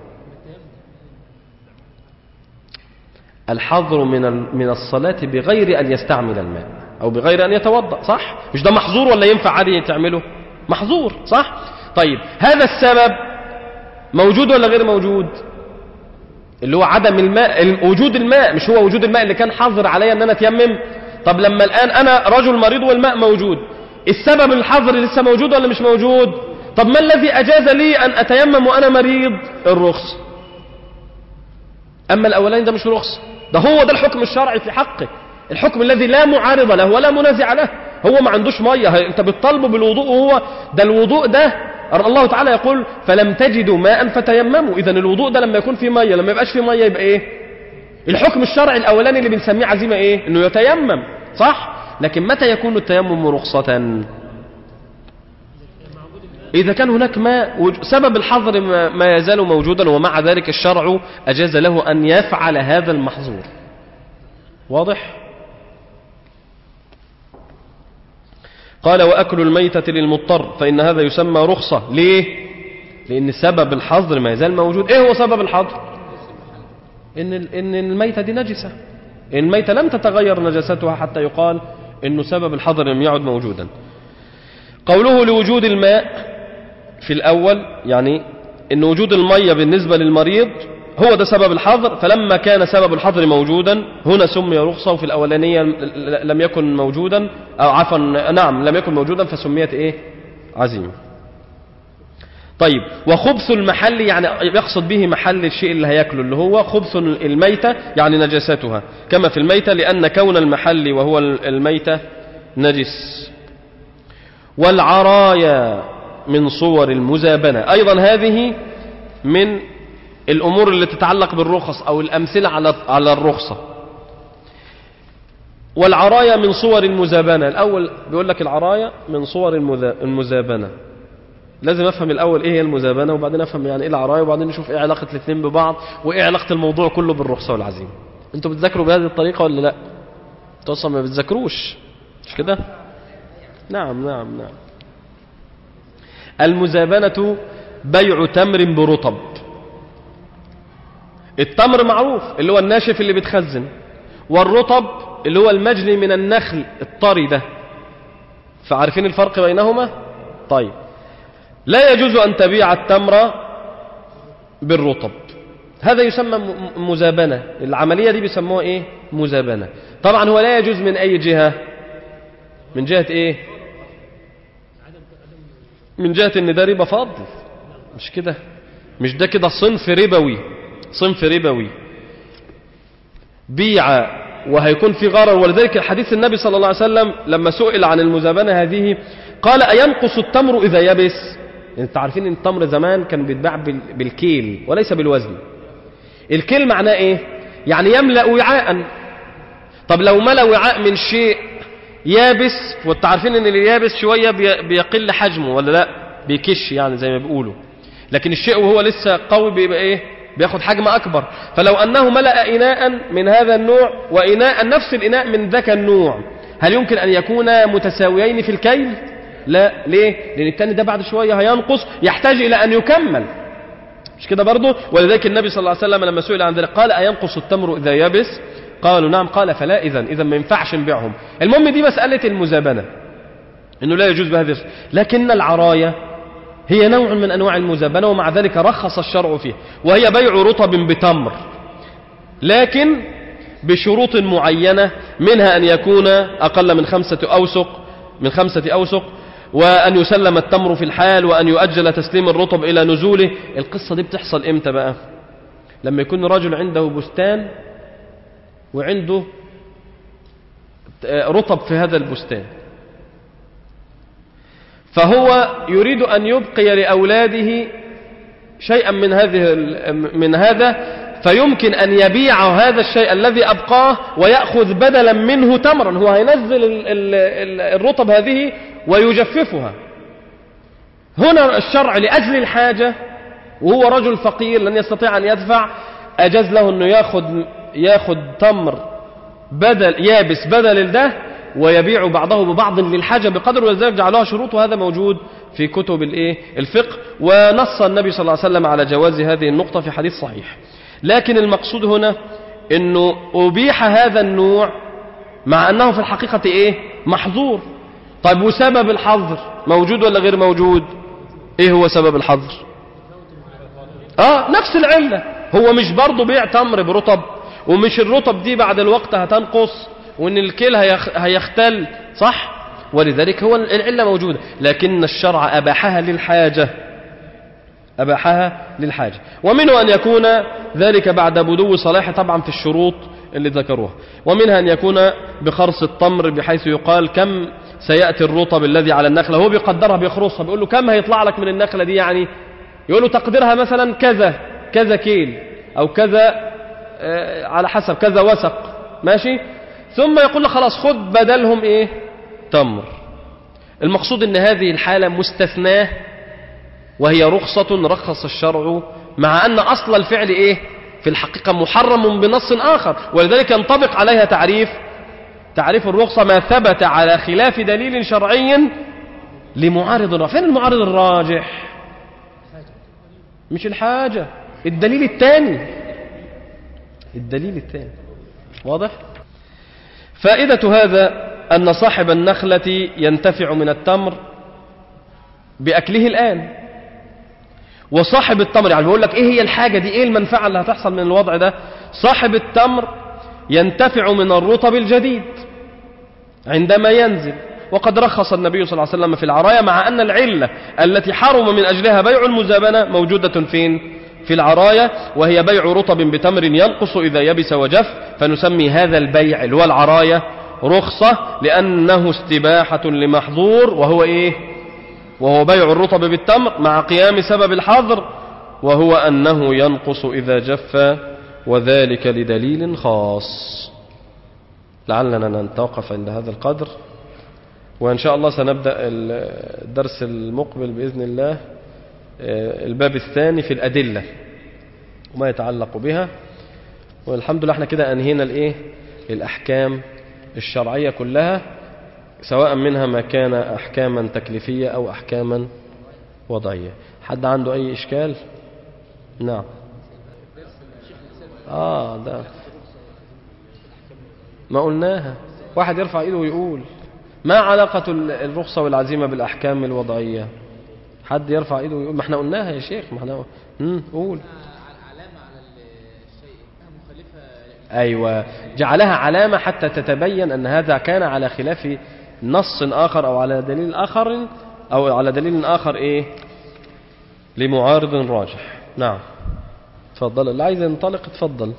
الحظر من الصلاة بغير أن يستعمل الماء أو بغير أن يتوضأ، صح؟ مش ده محظور ولا ينفع عادي تعمله؟ محظور، صح؟ طيب هذا السبب موجود ولا غير موجود؟ اللي هو عدم الماء، وجود الماء. مش هو وجود الماء اللي كان حظر علي أن أنا أتيمم؟ طب لما الآن أنا رجل مريض والماء موجود، السبب الحظر لسه موجود ولا مش موجود؟ طب ما الذي أجاز لي أن أتيمم وأنا مريض؟ الرخص. أما الأولين ده مش رخص، ده هو ده الحكم الشرعي في حقه، الحكم الذي لا معارض له ولا منازع له. هو ما عندوش مية، انت بتطالبه بالوضوء، وهو ده الوضوء ده الله تعالى يقول فلم تجدوا ماء فتيمموا. إذن الوضوء ده لما يكون فيه مية، لما يبقاش فيه مية يبقى ايه؟ الحكم الشرعي الأولاني اللي بنسميه عزيمة ايه؟ انه يتيمم، صح؟ لكن متى يكون التيمم رخصة؟ إذا كان هناك ماء، سبب الحظر ما يزال موجودا، ومع ذلك الشرع أجاز له أن يفعل هذا المحظور. واضح؟ قال وأكل الميتة للمضطر فإن هذا يسمى رخصة. ليه؟ لأن سبب الحظر ما يزال موجود. إيه هو سبب الحظر؟ إن الميتة دي نجسة، الميتة لم تتغير نجاستها حتى يقال إنه سبب الحظر لم يعد موجودا. قوله لوجود الماء في الأول يعني إن وجود المية بالنسبة للمريض هو ده سبب الحظر، فلما كان سبب الحظر موجودا هنا سمي رخصة، وفي الأولانية لم يكن موجودا، أو عفوا نعم لم يكن موجودا فسميت إيه؟ عزيمة. طيب وخبث المحل يعني يقصد به محل الشيء اللي هيأكله، اللي هو خبث الميتة يعني نجاستها، كما في الميتة لأن كون المحل وهو الميتة نجس. والعرايا من صور المزابنة، أيضا هذه من الأمور اللي تتعلق بالرخص أو الأمثلة على الرخصة. والعرايا من صور المزابنة، الأول بيقول لك العرايا من صور المزابنة، لازم أفهم الأول إيه هي المزابنة وبعدين أفهم يعني إيه العرايا، وبعدين نشوف إيه علاقة الاثنين ببعض وإيه علاقة الموضوع كله بالرخصة والعزيمة. أنتوا بتذاكروا بهذه الطريقة ولا لا؟ أنتوا أصلا ما بتذاكروش، مش كده؟ نعم. المزابنة بيع تمر برطب. التمر معروف اللي هو الناشف اللي بتخزن، والرطب اللي هو المجني من النخل الطري ده، فعارفين الفرق بينهما؟ طيب لا يجوز أن تبيع التمر بالرطب، هذا يسمى مزابنة. العملية دي بيسموها إيه؟ مزابنة. طبعا هو لا يجوز من أي جهة؟ من جهة إيه؟ من جهة إن ده ربا فاضل، مش كده؟ مش ده كده صنف ربوي، صنف ربوي بيع وهيكون في غرر. ولذلك حديث النبي صلى الله عليه وسلم لما سئل عن المزابنة هذه قال أينقص التمر إذا يبس؟ انت عارفين ان التمر زمان كان بيتباع بالكيل وليس بالوزن. الكيل معناه ايه؟ يعني يملأ وعاء. طب لو ملأ وعاء من شيء يابس، وانت عارفين ان اللي يابس شوية بيقل حجمه ولا لا؟ بيكش يعني زي ما بيقولوا. لكن الشيء وهو لسه قوي بيبقى ايه؟ بياخد حجم اكبر. فلو انه ملأ اناء من هذا النوع واناء نفس الاناء من ذاك النوع، هل يمكن ان يكونا متساويين في الكيل؟ لا. ليه؟ لان الثاني ده بعد شوية هينقص، يحتاج الى ان يكمل، مش كده برضه؟ ولذلك النبي صلى الله عليه وسلم لما سئل عن ذلك قال أينقص التمر إذا يبس؟ قالوا نعم. قال فلا إذا ما ينفعش نبيعهم. المهم دي مسألة المزابنة، إنه لا يجوز بهذه. لكن العراية هي نوع من أنواع المزابنة، ومع ذلك رخص الشرع فيه، وهي بيع رطب بتمر، لكن بشروط معينة، منها أن يكون أقل من 5 أوسق، وأن يسلم التمر في الحال، وأن يؤجل تسليم الرطب إلى نزوله. القصة دي بتحصل إمتى بقى؟ لما يكون رجل عنده بستان وعنده رطب في هذا البستان، فهو يريد أن يبقي لأولاده شيئا من هذا، فيمكن أن يبيع هذا الشيء الذي أبقاه ويأخذ بدلا منه تمرا. هو هينزل الرطب هذه ويجففها. هنا الشرع لأجل الحاجة، وهو رجل فقير لن يستطيع أن يدفع، أجاز له أنه ياخذ تمر يابس بدل ده ويبيع بعضه ببعض للحاجة بقدر، ولذلك جعلوها شروط، وهذا موجود في كتب الفقه، ونص النبي صلى الله عليه وسلم على جواز هذه النقطة في حديث صحيح. لكن المقصود هنا أنه أبيح هذا النوع مع أنه في الحقيقة محظور. طيب وسبب الحظر موجود ولا غير موجود؟ ايه هو سبب الحظر؟ نفس العلة. هو مش برضو بيع تمر برطب، ومش الرطب دي بعد الوقت هتنقص، وان الكيل هيختل، صح؟ ولذلك هو العلة موجودة، لكن الشرع أباحها للحاجة. ومنه أن يكون ذلك بعد بدو صلاح، طبعا في الشروط اللي ذكروها. ومنها أن يكون بخرص التمر، بحيث يقال كم سيأتي الرطب الذي على النخلة، هو بيقدرها بيخرصها، بيقول له كم هيطلع لك من النخلة دي، يعني يقول له تقديرها مثلا كذا كيل أو كذا، على حسب كذا وسق، ماشي. ثم يقول له خلاص خذ بدلهم تمر. المقصود ان هذه الحالة مستثناه، وهي رخص الشرع، مع أن أصل الفعل في الحقيقة محرم بنص آخر، ولذلك ينطبق عليها تعريف الرخصة ما ثبت على خلاف دليل شرعي لمعارض الراجح. فين المعارض الراجح؟ مش الحاجة، الدليل الثاني. واضح؟ فائدة هذا أن صاحب النخلة ينتفع من التمر بأكله الآن، وصاحب التمر، يعني بقول لك ايه هي الحاجة دي، ايه المنفعة اللي هتحصل من الوضع ده؟ صاحب التمر ينتفع من الرطب الجديد عندما ينزل. وقد رخص النبي صلى الله عليه وسلم في العراية، مع أن العلة التي حرم من أجلها بيع المزابنة موجودة فين؟ في العراية، وهي بيع رطب بتمر ينقص إذا يبس وجف. فنسمي هذا البيع اللي هو العراية رخصة، لأنه استباحة لمحظور، وهو بيع الرطب بالتمر مع قيام سبب الحظر، وهو أنه ينقص إذا جف، وذلك لدليل خاص. لعلنا نتوقف عند هذا القدر، وإن شاء الله سنبدأ الدرس المقبل بإذن الله الباب الثاني في الأدلة وما يتعلق بها. والحمد لله احنا كده أنهينا الأحكام الشرعية كلها، سواء منها ما كان أحكاما تكليفية أو أحكاما وضعية. حد عنده أي إشكال؟ نعم. ده ما قلناها. واحد يرفع إيده ويقول ما علاقة الرخصة والعزيمة بالأحكام الوضعية؟ حد يرفع إيده ويقول ما احنا قلناها يا شيخ، ما احنا قول. علامة على الشيء مخالفة. أيوة، جعلها علامة حتى تتبين أن هذا كان على خلاف نص آخر أو على دليل آخر لمعارض راجح. نعم تفضل، اللي عايز ينطلق اتفضل.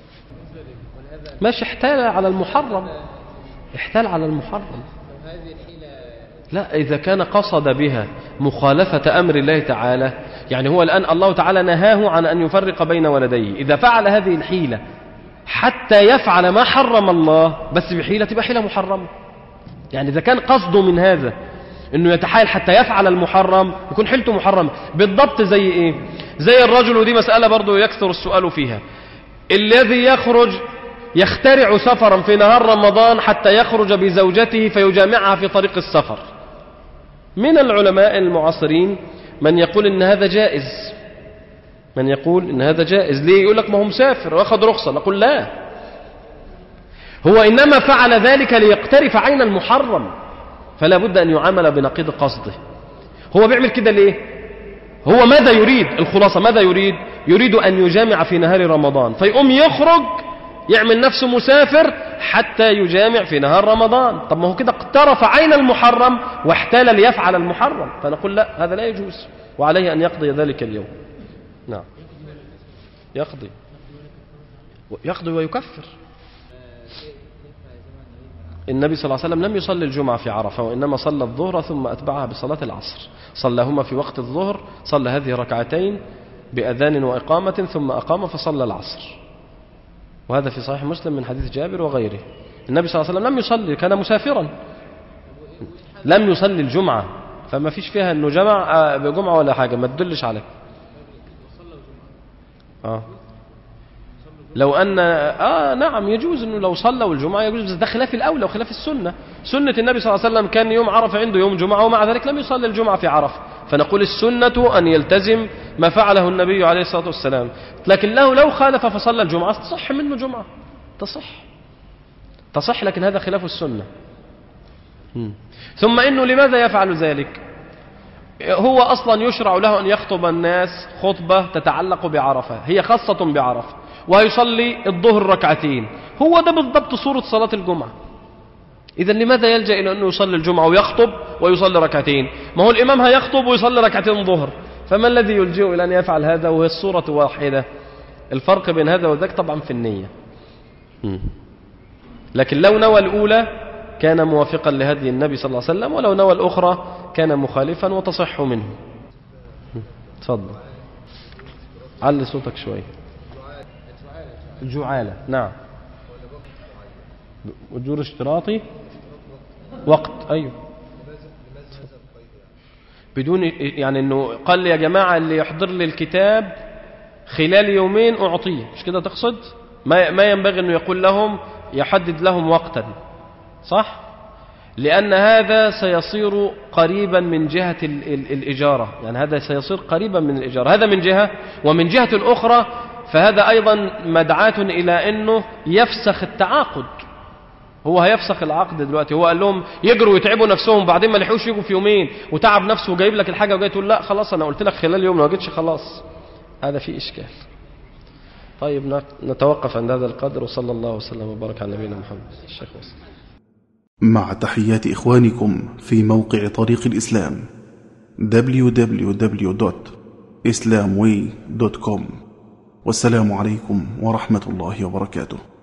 ماشي، احتال على المحرم، احتال على المحرم. لا، إذا كان قصد بها مخالفة أمر الله تعالى، يعني هو الآن الله تعالى نهاه عن أن يفرق بين ولديه، إذا فعل هذه الحيلة حتى يفعل ما حرم الله بس بحيلة تبقى حيلة محرمة. يعني إذا كان قصده من هذا أنه يتحايل حتى يفعل المحرم يكون حيلته محرمة. بالضبط زي إيه؟ زي الرجل، ودي مسألة برضو يكثر السؤال فيها، الذي يخرج يخترع سفرا في نهار رمضان حتى يخرج بزوجته فيجامعها في طريق السفر. من العلماء المعاصرين من يقول إن هذا جائز، من يقول إن هذا جائز. ليه؟ يقول لك ما هو مسافر وأخذ رخصة. نقول لا، هو إنما فعل ذلك ليقترف عين المحرم، فلا بد أن يعامل بنقيض قصده. هو بيعمل كده ليه؟ هو ماذا يريد؟ الخلاصة ماذا يريد؟ يريد أن يجامع في نهار رمضان، فيقوم يخرج يعمل نفسه مسافر حتى يجامع في نهار رمضان. طب ما هو كده اقترف عين المحرم واحتال ليفعل المحرم، فنقول لا، هذا لا يجوز، وعليه أن يقضي ذلك اليوم. نعم، يقضي ويكفر. النبي صلى الله عليه وسلم لم يصلي الجمعة في عرفة، وإنما صلى الظهر ثم أتبعها بصلاة العصر، صلىهما في وقت الظهر، صلى هذه ركعتين بأذان وإقامة ثم أقام فصلى العصر، وهذا في صحيح مسلم من حديث جابر وغيره. النبي صلى الله عليه وسلم لم يصلي، كان مسافرا، لم يصلي الجمعة، فما فيش فيها أنه جمع بجمعة ولا حاجة، ما تدلش عليه. لو أن نعم يجوز أنه لو صلى والجمعة يجوز، بس ده خلاف الأولى وخلاف السنة. سنة النبي صلى الله عليه وسلم كان يوم عرفة عنده يوم جمعة، ومع ذلك لم يصلي الجمعة في عرفة، فنقول السنة أن يلتزم ما فعله النبي عليه الصلاة والسلام. لكن لو خالف فصلى الجمعة تصح منه جمعة، تصح، لكن هذا خلاف السنة. ثم إنه لماذا يفعل ذلك؟ هو أصلا يشرع له أن يخطب الناس خطبة تتعلق بعرفة، هي خاصة بعرفة، ويصلي الظهر ركعتين، هو ده بالضبط صورة صلاة الجمعة. إذا لماذا يلجأ إلى أنه يصلي الجمعة ويخطب ويصلي ركعتين؟ ما هو الإمام هيخطب ويصلي ركعتين ظهر، فما الذي يلجئه إلى أن يفعل هذا وهي الصورة واحدة؟ الفرق بين هذا وذاك طبعا في النية. لكن لو نوى الأولى كان موافقا لهدي النبي صلى الله عليه وسلم، ولو نوى الأخرى كان مخالفا وتصح منه. تفضل، علي صوتك شوي. الجعالة، نعم، أجور اشتراطي وقت، أيوه، بدون يعني أنه قال لي يا جماعة اللي يحضر لي الكتاب خلال يومين أعطيه، مش كده تقصد؟ ما ينبغي أنه يقول لهم يحدد لهم وقتا، صح؟ لأن هذا سيصير قريبا من جهة الإجارة، يعني هذا سيصير قريبا من الإجارة، هذا من جهة، ومن جهة أخرى فهذا أيضا مدعاة إلى أنه يفسخ التعاقد. هو هيفسخ العقد دلوقتي، هو قال لهم يجروا ويتعبوا نفسهم، بعدين ما لحقوش يجوا في يومين وتعب نفسه وجايب لك الحاجة وجاي تقول لا خلاص أنا قلت لك خلال يوم، لو جيتش خلاص، هذا فيه إشكال. طيب نتوقف عند هذا القدر، وصلى الله وسلم وبارك على نبينا محمد. الشيخ وصل. مع تحيات إخوانكم في موقع طريق الإسلام www.islamway.com، والسلام عليكم ورحمة الله وبركاته.